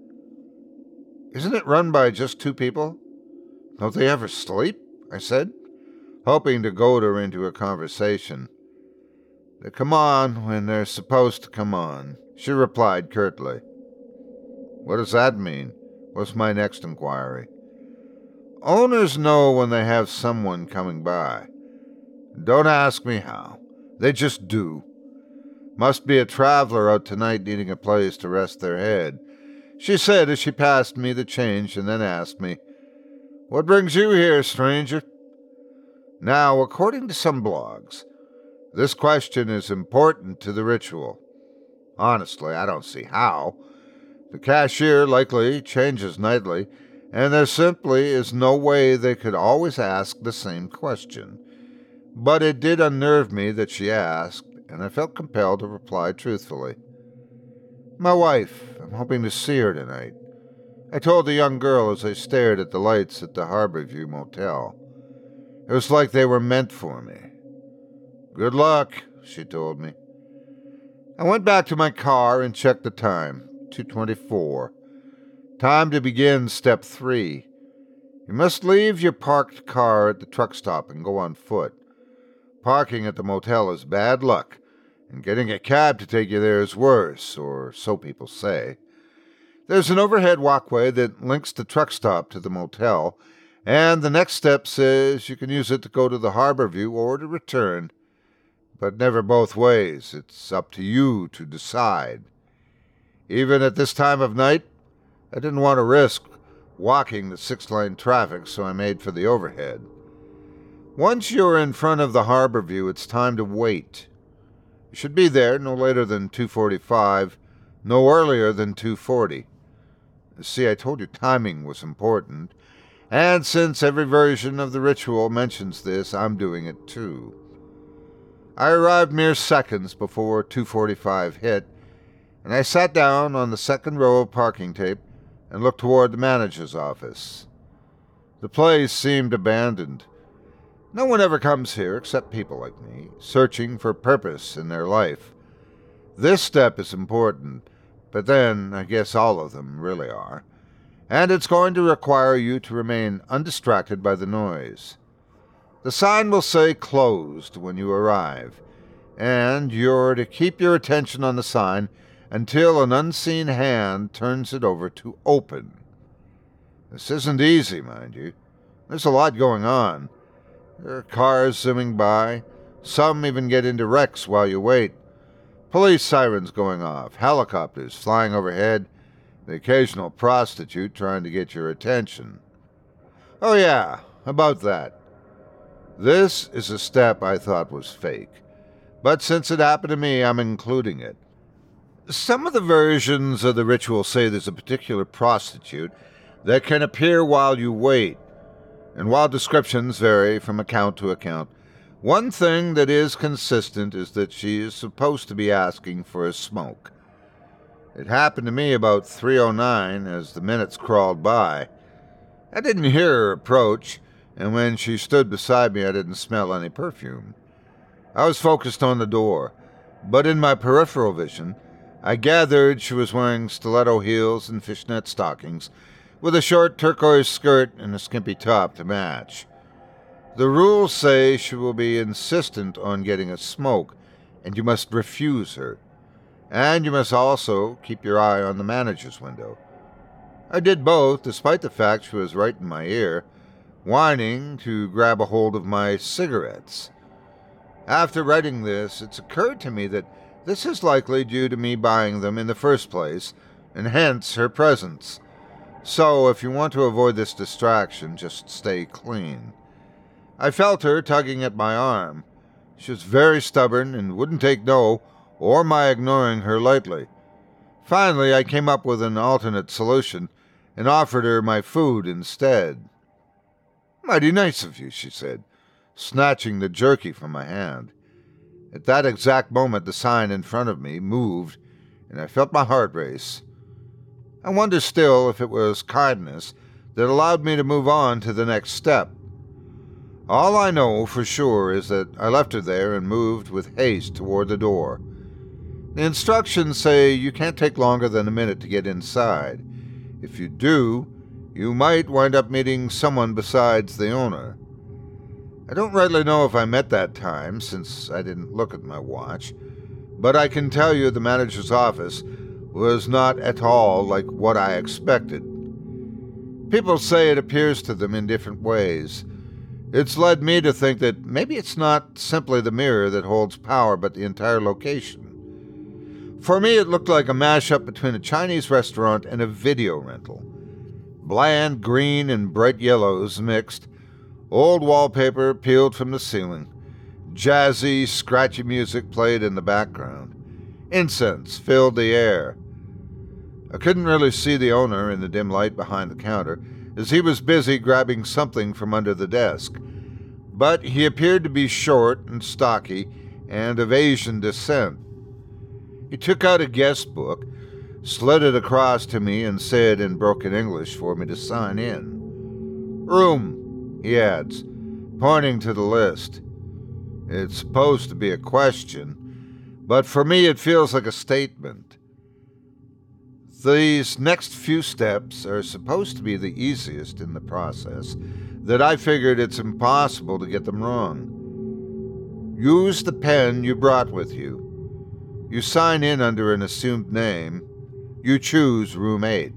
S5: Isn't it run by just 2 people? Don't they ever sleep? I said, hoping to goad her into a conversation. They come on when they're supposed to come on, she replied curtly. What does that mean? Was my next inquiry. Owners know when they have someone coming by. Don't ask me how. They just do. Must be a traveler out tonight needing a place to rest their head, she said as she passed me the change and then asked me, What brings you here, stranger? Now, according to some blogs, this question is important to the ritual. Honestly, I don't see how. The cashier likely changes nightly, and there simply is no way they could always ask the same question. But it did unnerve me that she asked, and I felt compelled to reply truthfully. My wife. I'm hoping to see her tonight, I told the young girl as I stared at the lights at the Harborview Motel. It was like they were meant for me. Good luck, she told me. I went back to my car and checked the time, 2:24. Time to begin Step 3. You must leave your parked car at the truck stop and go on foot. Parking at the motel is bad luck, and getting a cab to take you there is worse, or so people say. There's an overhead walkway that links the truck stop to the motel, and the next step says you can use it to go to the Harborview or to return. But never both ways. It's up to you to decide. Even at this time of night, I didn't want to risk walking the 6-lane traffic, so I made for the overhead. Once you're in front of the harbor view, it's time to wait. You should be there no later than 2:45, no earlier than 2:40. See, I told you timing was important, and since every version of the ritual mentions this, I'm doing it too. I arrived mere seconds before 2:45 hit, and I sat down on the second row of parking tape and looked toward the manager's office. The place seemed abandoned. No one ever comes here except people like me, searching for purpose in their life. This step is important, but then I guess all of them really are. And it's going to require you to remain undistracted by the noise. The sign will say closed when you arrive, and you're to keep your attention on the sign until an unseen hand turns it over to open. This isn't easy, mind you. There's a lot going on. There are cars zooming by. Some even get into wrecks while you wait. Police sirens going off, helicopters flying overhead, the occasional prostitute trying to get your attention. Oh yeah, about that. This is a step I thought was fake, but since it happened to me, I'm including it. Some of the versions of the ritual say there's a particular prostitute that can appear while you wait, and while descriptions vary from account to account, one thing that is consistent is that she is supposed to be asking for a smoke. It happened to me about 3:09 as the minutes crawled by. I didn't hear her approach, and when she stood beside me I didn't smell any perfume. I was focused on the door, but in my peripheral vision, I gathered she was wearing stiletto heels and fishnet stockings, with a short turquoise skirt and a skimpy top to match. The rules say she will be insistent on getting a smoke, and you must refuse her. And you must also keep your eye on the manager's window. I did both, despite the fact she was right in my ear, whining to grab a hold of my cigarettes. After writing this, it's occurred to me that this is likely due to me buying them in the first place, and hence her presence. So if you want to avoid this distraction, just stay clean. I felt her tugging at my arm. She was very stubborn and wouldn't take no, or my ignoring her lightly. Finally, I came up with an alternate solution and offered her my food instead. "Mighty nice of you," she said, snatching the jerky from my hand. At that exact moment, the sign in front of me moved, and I felt my heart race. I wonder still if it was kindness that allowed me to move on to the next step. All I know for sure is that I left her there and moved with haste toward the door. The instructions say you can't take longer than a minute to get inside. If you do, you might wind up meeting someone besides the owner. I don't rightly know if I met that time, since I didn't look at my watch, but I can tell you the manager's office was not at all like what I expected. People say it appears to them in different ways. It's led me to think that maybe it's not simply the mirror that holds power, but the entire location. For me, it looked like a mashup between a Chinese restaurant and a video rental. Bland green and bright yellows mixed, old wallpaper peeled from the ceiling, jazzy, scratchy music played in the background. Incense filled the air. I couldn't really see the owner in the dim light behind the counter, as he was busy grabbing something from under the desk. But he appeared to be short and stocky and of Asian descent. He took out a guest book, slid it across to me, and said in broken English for me to sign in. "Room," he adds, pointing to the list. It's supposed to be a question, but for me it feels like a statement. These next few steps are supposed to be the easiest in the process, that I figured it's impossible to get them wrong. Use the pen you brought with you. You sign in under an assumed name. You choose room 8.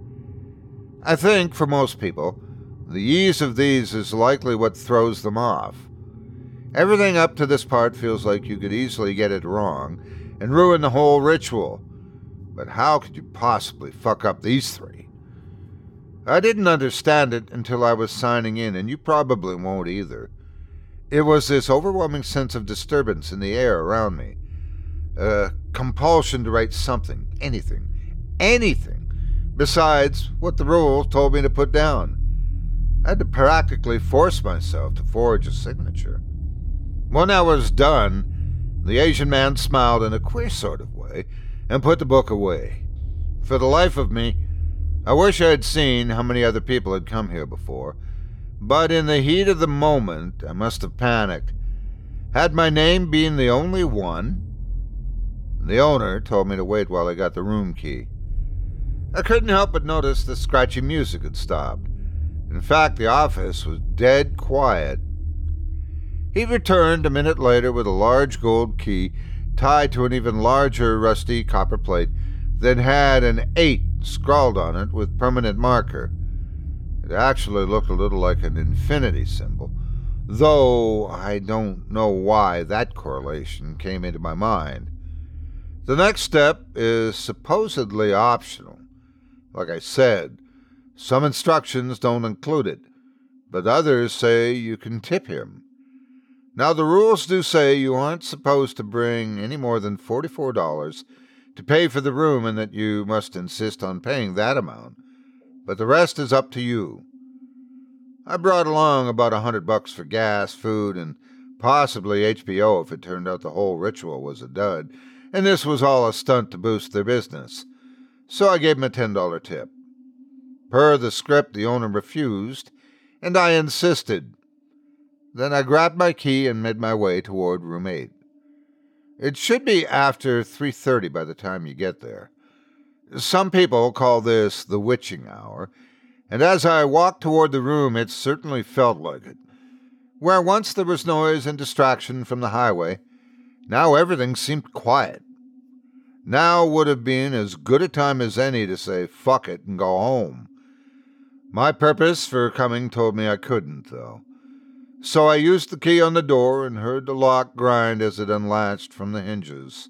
S5: I think, for most people, the ease of these is likely what throws them off. Everything up to this part feels like you could easily get it wrong and ruin the whole ritual. But how could you possibly fuck up these 3? I didn't understand it until I was signing in, and you probably won't either. It was this overwhelming sense of disturbance in the air around me. A compulsion to write something, anything, besides what the rules told me to put down. I had to practically force myself to forge a signature. When I was done, the Asian man smiled in a queer sort of way and put the book away. For the life of me, I wish I had seen how many other people had come here before, but in the heat of the moment, I must have panicked. Had my name been the only one? The owner told me to wait while I got the room key. I couldn't help but notice the scratchy music had stopped. In fact, the office was dead quiet. He returned a minute later with a large gold key tied to an even larger rusty copper plate that had an 8 scrawled on it with permanent marker. It actually looked a little like an infinity symbol, though I don't know why that correlation came into my mind. The next step is supposedly optional. Like I said, some instructions don't include it, but others say you can tip him. Now, the rules do say you aren't supposed to bring any more than $44 to pay for the room, and that you must insist on paying that amount, but the rest is up to you. I brought along about $100 for gas, food, and possibly HBO if it turned out the whole ritual was a dud, and this was all a stunt to boost their business, so I gave him a $10 tip. Per the script, the owner refused, and I insisted. Then I grabbed my key and made my way toward room 8. It should be after 3:30 by the time you get there. Some people call this the witching hour, and as I walked toward the room, it certainly felt like it. Where once there was noise and distraction from the highway, now everything seemed quiet. Now would have been as good a time as any to say fuck it and go home. My purpose for coming told me I couldn't, though. So I used the key on the door and heard the lock grind as it unlatched from the hinges.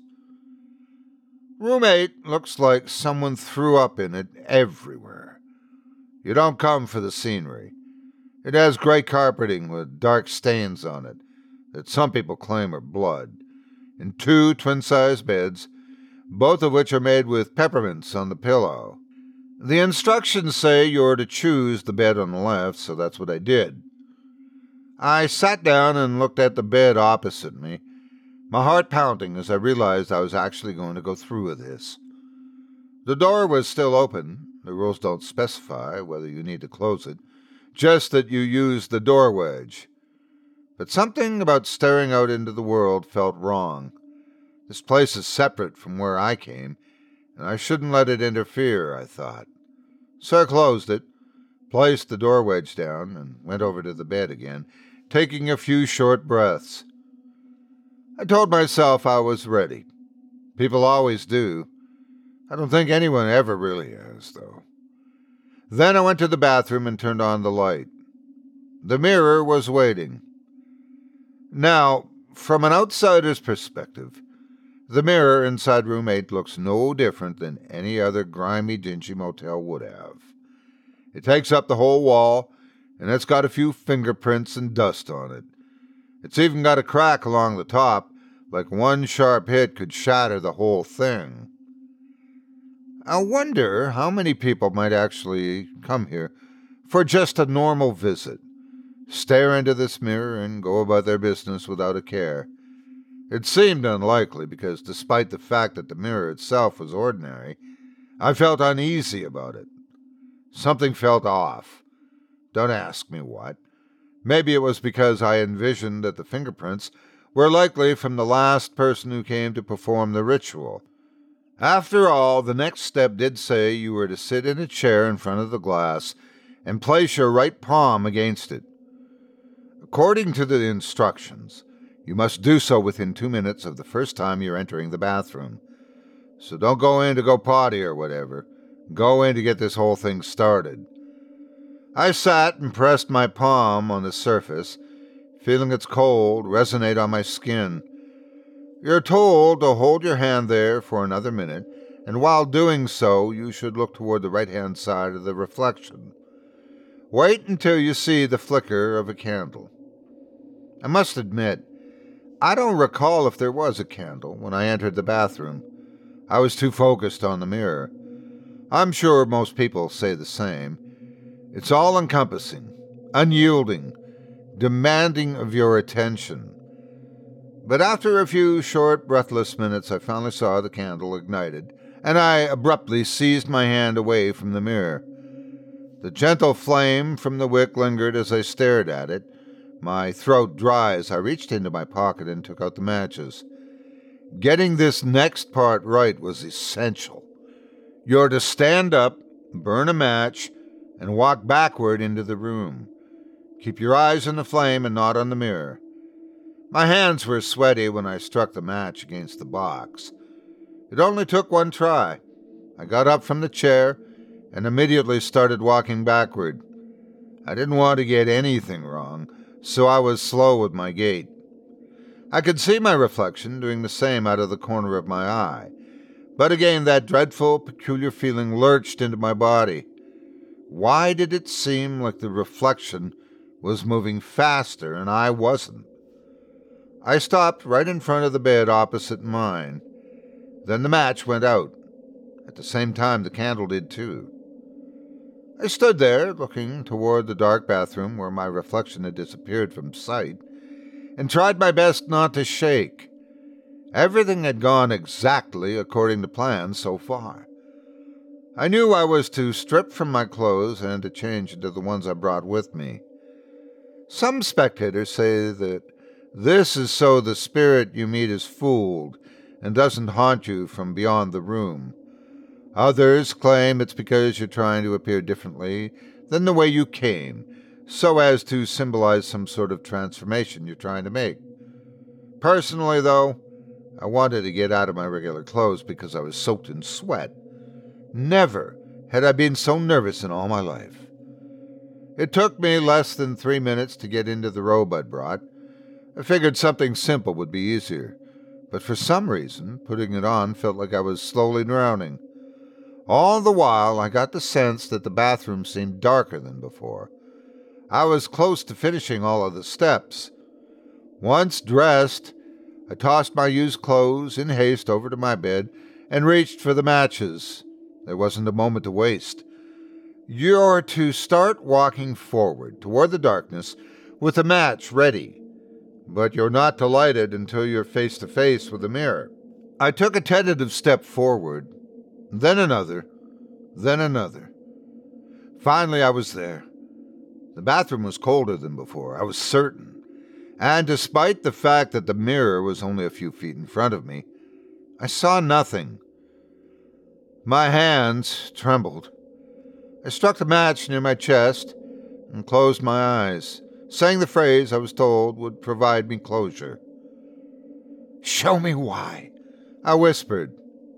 S5: Room 8 looks like someone threw up in it everywhere. You don't come for the scenery. It has gray carpeting with dark stains on it that some people claim are blood, and 2 twin-size beds, both of which are made with peppermints on the pillow. The instructions say you're to choose the bed on the left, so that's what I did. I sat down and looked at the bed opposite me, my heart pounding as I realized I was actually going to go through with this. The door was still open. The rules don't specify whether you need to close it, just that you use the door wedge. But something about staring out into the world felt wrong. This place is separate from where I came, and I shouldn't let it interfere, I thought. So I closed it, placed the door wedge down, and went over to the bed again, taking a few short breaths. I told myself I was ready. People always do. I don't think anyone ever really is, though. Then I went to the bathroom and turned on the light. The mirror was waiting. Now, from an outsider's perspective, the mirror inside room 8 looks no different than any other grimy, dingy motel would have. It takes up the whole wall, and it's got a few fingerprints and dust on it. It's even got a crack along the top, like one sharp hit could shatter the whole thing. I wonder how many people might actually come here for just a normal visit, stare into this mirror and go about their business without a care. It seemed unlikely because despite the fact that the mirror itself was ordinary, I felt uneasy about it. Something felt off. Don't ask me what. Maybe it was because I envisioned that the fingerprints were likely from the last person who came to perform the ritual. After all, the next step did say you were to sit in a chair in front of the glass and place your right palm against it. According to the instructions, you must do so within 2 minutes of the first time you're entering the bathroom. So don't go in to go potty or whatever. Go in to get this whole thing started. I sat and pressed my palm on the surface, feeling its cold resonate on my skin. You're told to hold your hand there for another minute, and while doing so, you should look toward the right-hand side of the reflection. Wait until you see the flicker of a candle. I must admit, I don't recall if there was a candle when I entered the bathroom. I was too focused on the mirror. I'm sure most people say the same. It's all-encompassing, unyielding, demanding of your attention. But after a few short, breathless minutes, I finally saw the candle ignited, and I abruptly seized my hand away from the mirror. The gentle flame from the wick lingered as I stared at it. My throat dry as I reached into my pocket and took out the matches. Getting this next part right was essential. You're to stand up, burn a match, and walk backward into the room. Keep your eyes on the flame and not on the mirror. My hands were sweaty when I struck the match against the box. It only took one try. I got up from the chair and immediately started walking backward. I didn't want to get anything wrong, so I was slow with my gait. I could see my reflection doing the same out of the corner of my eye, but again that dreadful, peculiar feeling lurched into my body. Why did it seem like the reflection was moving faster and I wasn't? I stopped right in front of the bed opposite mine. Then the match went out. At the same time, the candle did too. I stood there, looking toward the dark bathroom where my reflection had disappeared from sight, and tried my best not to shake. Everything had gone exactly according to plan so far. I knew I was to strip from my clothes and to change into the ones I brought with me. Some spectators say that this is so the spirit you meet is fooled and doesn't haunt you from beyond the room. Others claim it's because you're trying to appear differently than the way you came, so as to symbolize some sort of transformation you're trying to make. Personally, though, I wanted to get out of my regular clothes because I was soaked in sweat. Never had I been so nervous in all my life. It took me less than 3 minutes to get into the robe I'd brought. I figured something simple would be easier, but for some reason, putting it on felt like I was slowly drowning. All the while, I got the sense that the bathroom seemed darker than before. I was close to finishing all of the steps. Once dressed, I tossed my used clothes in haste over to my bed and reached for the matches. There wasn't a moment to waste. You're to start walking forward toward the darkness with the match ready, but you're not to light it until you're face to face with the mirror. I took a tentative step forward, then another, then another. Finally, I was there. The bathroom was colder than before, I was certain, and despite the fact that the mirror was only a few feet in front of me, I saw nothing. My hands trembled. I struck the match near my chest and closed my eyes, saying the phrase I was told would provide me closure. "Show me why," I whispered.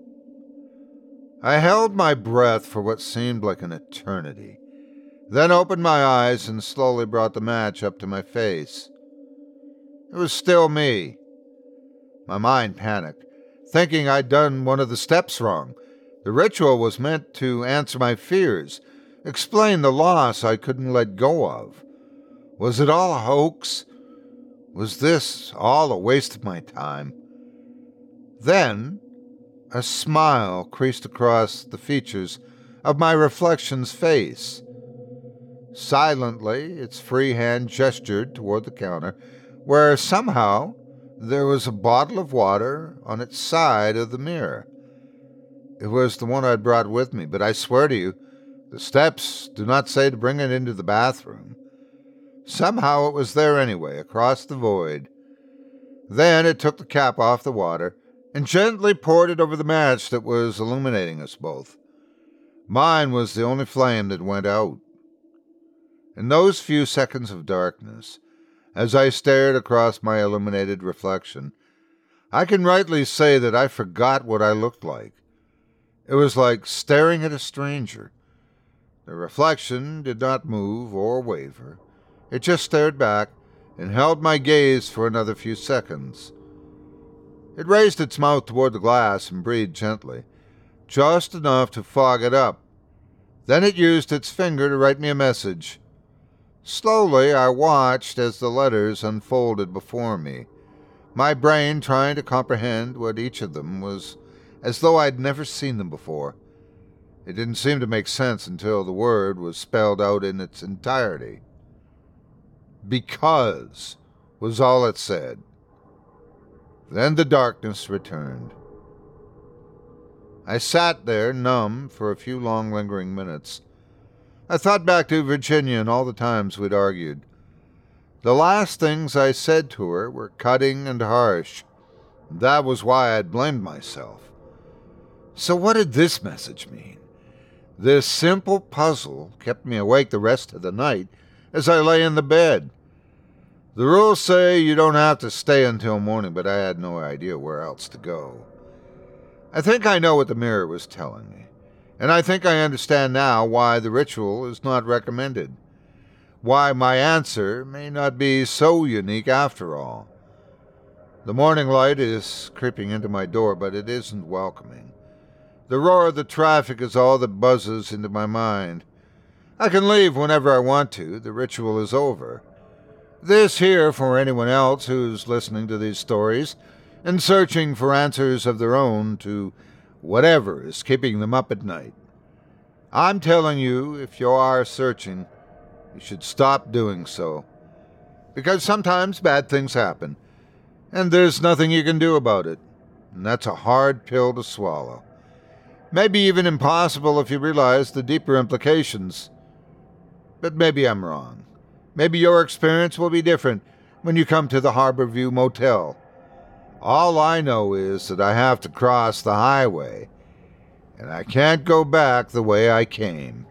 S5: I held my breath for what seemed like an eternity, then opened my eyes and slowly brought the match up to my face. It was still me. My mind panicked, thinking I'd done one of the steps wrong. The ritual was meant to answer my fears, explain the loss I couldn't let go of. Was it all a hoax? Was this all a waste of my time? Then a smile creased across the features of my reflection's face. Silently, its free hand gestured toward the counter, where somehow there was a bottle of water on its side of the mirror. It was the one I'd brought with me, but I swear to you, the steps do not say to bring it into the bathroom. Somehow it was there anyway, across the void. Then it took the cap off the water and gently poured it over the match that was illuminating us both. Mine was the only flame that went out. In those few seconds of darkness, as I stared across my illuminated reflection, I can rightly say that I forgot what I looked like. It was like staring at a stranger. The reflection did not move or waver. It just stared back and held my gaze for another few seconds. It raised its mouth toward the glass and breathed gently, just enough to fog it up. Then it used its finger to write me a message. Slowly, I watched as the letters unfolded before me, my brain trying to comprehend what each of them was, as though I'd never seen them before. It didn't seem to make sense until the word was spelled out in its entirety. Because was all it said. Then the darkness returned. I sat there, numb, for a few long, lingering minutes. I thought back to Virginia and all the times we'd argued. The last things I said to her were cutting and harsh. That was why I'd blamed myself. So what did this message mean? This simple puzzle kept me awake the rest of the night as I lay in the bed. The rules say you don't have to stay until morning, but I had no idea where else to go. I think I know what the mirror was telling me, and I think I understand now why the ritual is not recommended, why my answer may not be so unique after all. The morning light is creeping into my door, but it isn't welcoming. The roar of the traffic is all that buzzes into my mind. I can leave whenever I want to. The ritual is over. This here for anyone else who's listening to these stories and searching for answers of their own to whatever is keeping them up at night. I'm telling you, if you are searching, you should stop doing so. Because sometimes bad things happen, and there's nothing you can do about it. And that's a hard pill to swallow. Maybe even impossible if you realize the deeper implications. But maybe I'm wrong. Maybe your experience will be different when you come to the Harborview Motel. All I know is that I have to cross the highway, and I can't go back the way I came.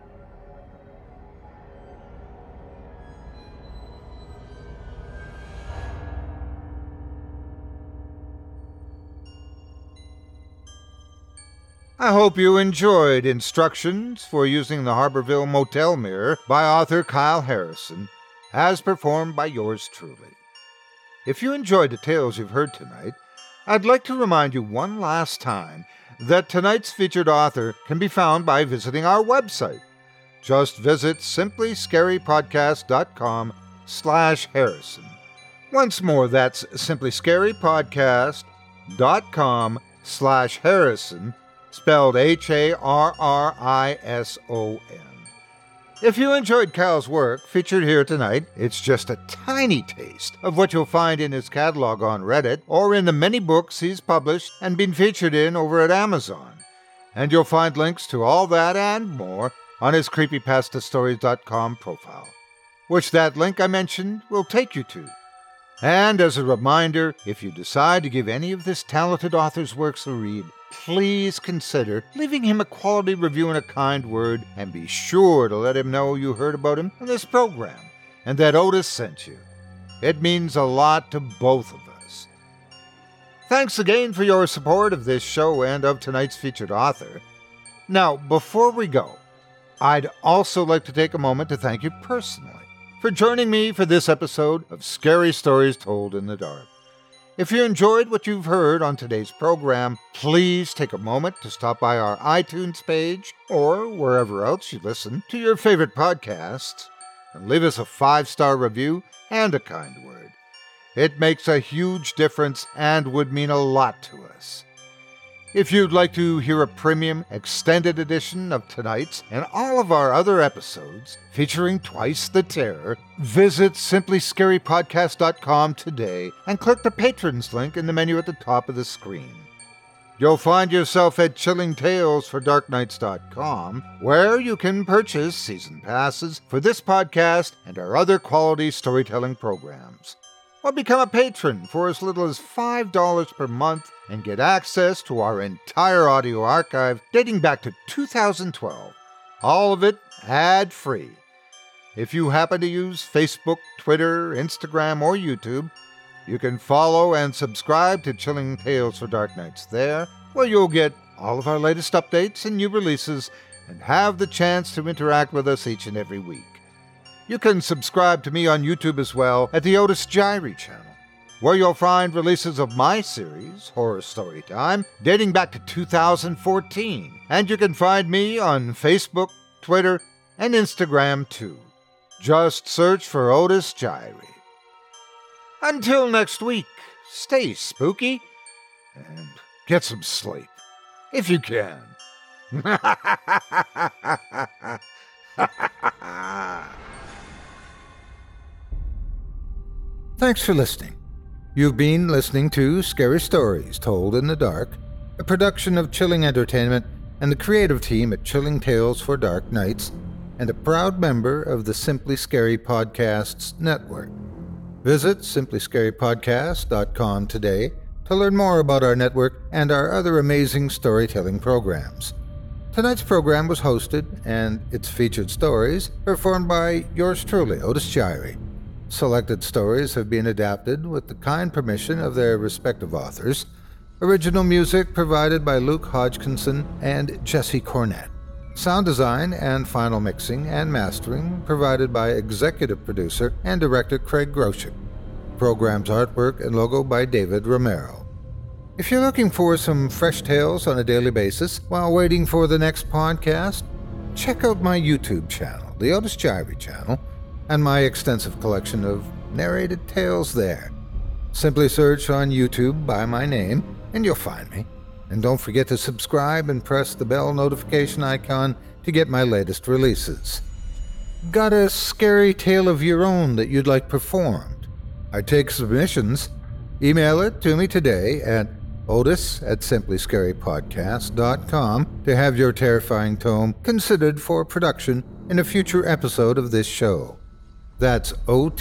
S5: I hope you enjoyed Instructions for Using the Harborville Motel Mirror by author Kyle Harrison, as performed by yours truly. If you enjoyed the tales you've heard tonight, I'd like to remind you one last time that tonight's featured author can be found by visiting our website. Just visit simplyscarypodcast.com/Harrison. Once more, that's simplyscarypodcast.com/Harrison, spelled Harrison. If you enjoyed Kyle's work featured here tonight, it's just a tiny taste of what you'll find in his catalog on Reddit or in the many books he's published and been featured in over at Amazon. And you'll find links to all that and more on his creepypastastories.com profile, which that link I mentioned will take you to. And as a reminder, if you decide to give any of this talented author's works a read, please consider leaving him a quality review and a kind word, and be sure to let him know you heard about him in this program and that Otis sent you. It means a lot to both of us. Thanks again for your support of this show and of tonight's featured author. Now, before we go, I'd also like to take a moment to thank you personally for joining me for this episode of Scary Stories Told in the Dark. If you enjoyed what you've heard on today's program, please take a moment to stop by our iTunes page or wherever else you listen to your favorite podcasts and leave us a 5-star review and a kind word. It makes a huge difference and would mean a lot to us. If you'd like to hear a premium extended edition of tonight's and all of our other episodes featuring Twice the Terror, visit simplyscarypodcast.com today and click the Patrons link in the menu at the top of the screen. You'll find yourself at chillingtalesfordarknights.com, where you can purchase season passes for this podcast and our other quality storytelling programs. Or become a patron for as little as $5 per month and get access to our entire audio archive dating back to 2012. All of it ad-free. If you happen to use Facebook, Twitter, Instagram, or YouTube, you can follow and subscribe to Chilling Tales for Dark Nights there, where you'll get all of our latest updates and new releases and have the chance to interact with us each and every week. You can subscribe to me on YouTube as well at the Otis Jiry channel, where you'll find releases of my series, Horror Story Time, dating back to 2014. And you can find me on Facebook, Twitter, and Instagram too. Just search for Otis Jiry. Until next week, stay spooky and get some sleep, if you can. Thanks for listening. You've been listening to Scary Stories Told in the Dark, a production of Chilling Entertainment and the creative team at Chilling Tales for Dark Nights, and a proud member of the Simply Scary Podcasts network. Visit simplyscarypodcast.com today to learn more about our network and our other amazing storytelling programs. Tonight's program was hosted, and its featured stories performed by yours truly, Otis Jiry. Selected stories have been adapted with the kind permission of their respective authors. Original music provided by Luke Hodgkinson and Jesse Cornett. Sound design and final mixing and mastering provided by executive producer and director Craig Groshek. Program's artwork and logo by David Romero. If you're looking for some fresh tales on a daily basis while waiting for the next podcast, check out my YouTube channel, the Otis Jiry channel, and my extensive collection of narrated tales there. Simply search on YouTube by my name, and you'll find me. And don't forget to subscribe and press the bell notification icon to get my latest releases. Got a scary tale of your own that you'd like performed? I take submissions. Email it to me today at otis@simplyscarypodcast.com to have your terrifying tome considered for production in a future episode of this show. That's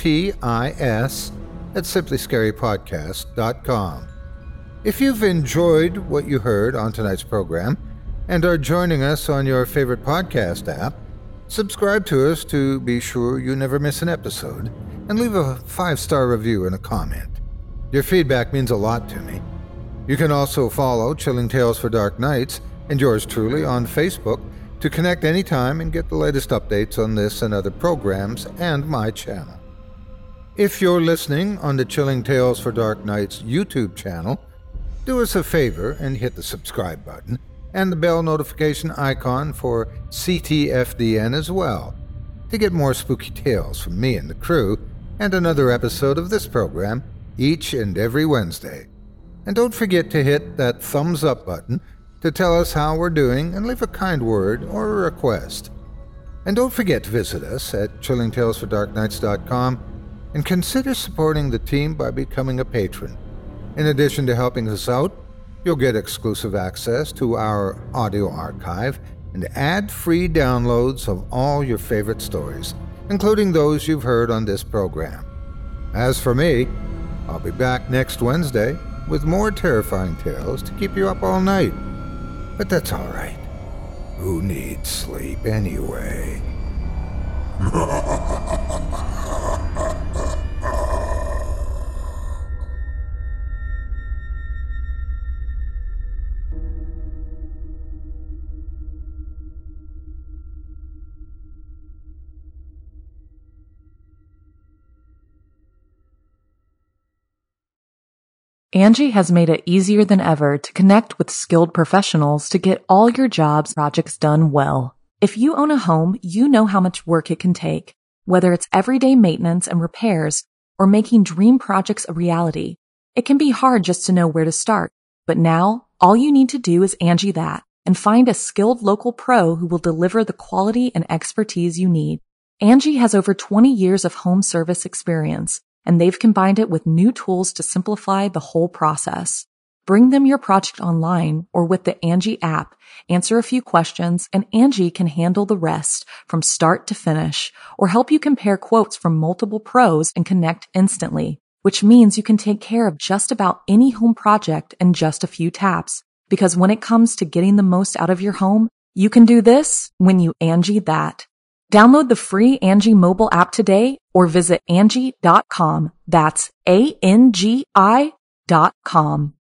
S5: otis@simplyscarypodcast.com. If you've enjoyed what you heard on tonight's program and are joining us on your favorite podcast app, subscribe to us to be sure you never miss an episode, and leave a 5-star review and a comment. Your feedback means a lot to me. You can also follow Chilling Tales for Dark Nights and yours truly on Facebook to connect anytime and get the latest updates on this and other programs and my channel. If you're listening on the Chilling Tales for Dark Nights YouTube channel, do us a favor and hit the subscribe button and the bell notification icon for CTFDN as well to get more spooky tales from me and the crew and another episode of this program each and every Wednesday. And don't forget to hit that thumbs up button to tell us how we're doing and leave a kind word or a request. And don't forget to visit us at chillingtalesfordarknights.com and consider supporting the team by becoming a patron. In addition to helping us out, you'll get exclusive access to our audio archive and ad-free downloads of all your favorite stories, including those you've heard on this program. As for me, I'll be back next Wednesday with more terrifying tales to keep you up all night. But that's all right. Who needs sleep anyway?
S1: Angie has made it easier than ever to connect with skilled professionals to get all your jobs projects done well. If you own a home, you know how much work it can take, whether it's everyday maintenance and repairs or making dream projects a reality. It can be hard just to know where to start, but now all you need to do is Angie that and find a skilled local pro who will deliver the quality and expertise you need. Angie has over 20 years of home service experience, and they've combined it with new tools to simplify the whole process. Bring them your project online or with the Angie app, answer a few questions, and Angie can handle the rest from start to finish, or help you compare quotes from multiple pros and connect instantly, which means you can take care of just about any home project in just a few taps. Because when it comes to getting the most out of your home, you can do this when you Angie that. Download the free Angie mobile app today or visit Angie.com. That's ANGI.com.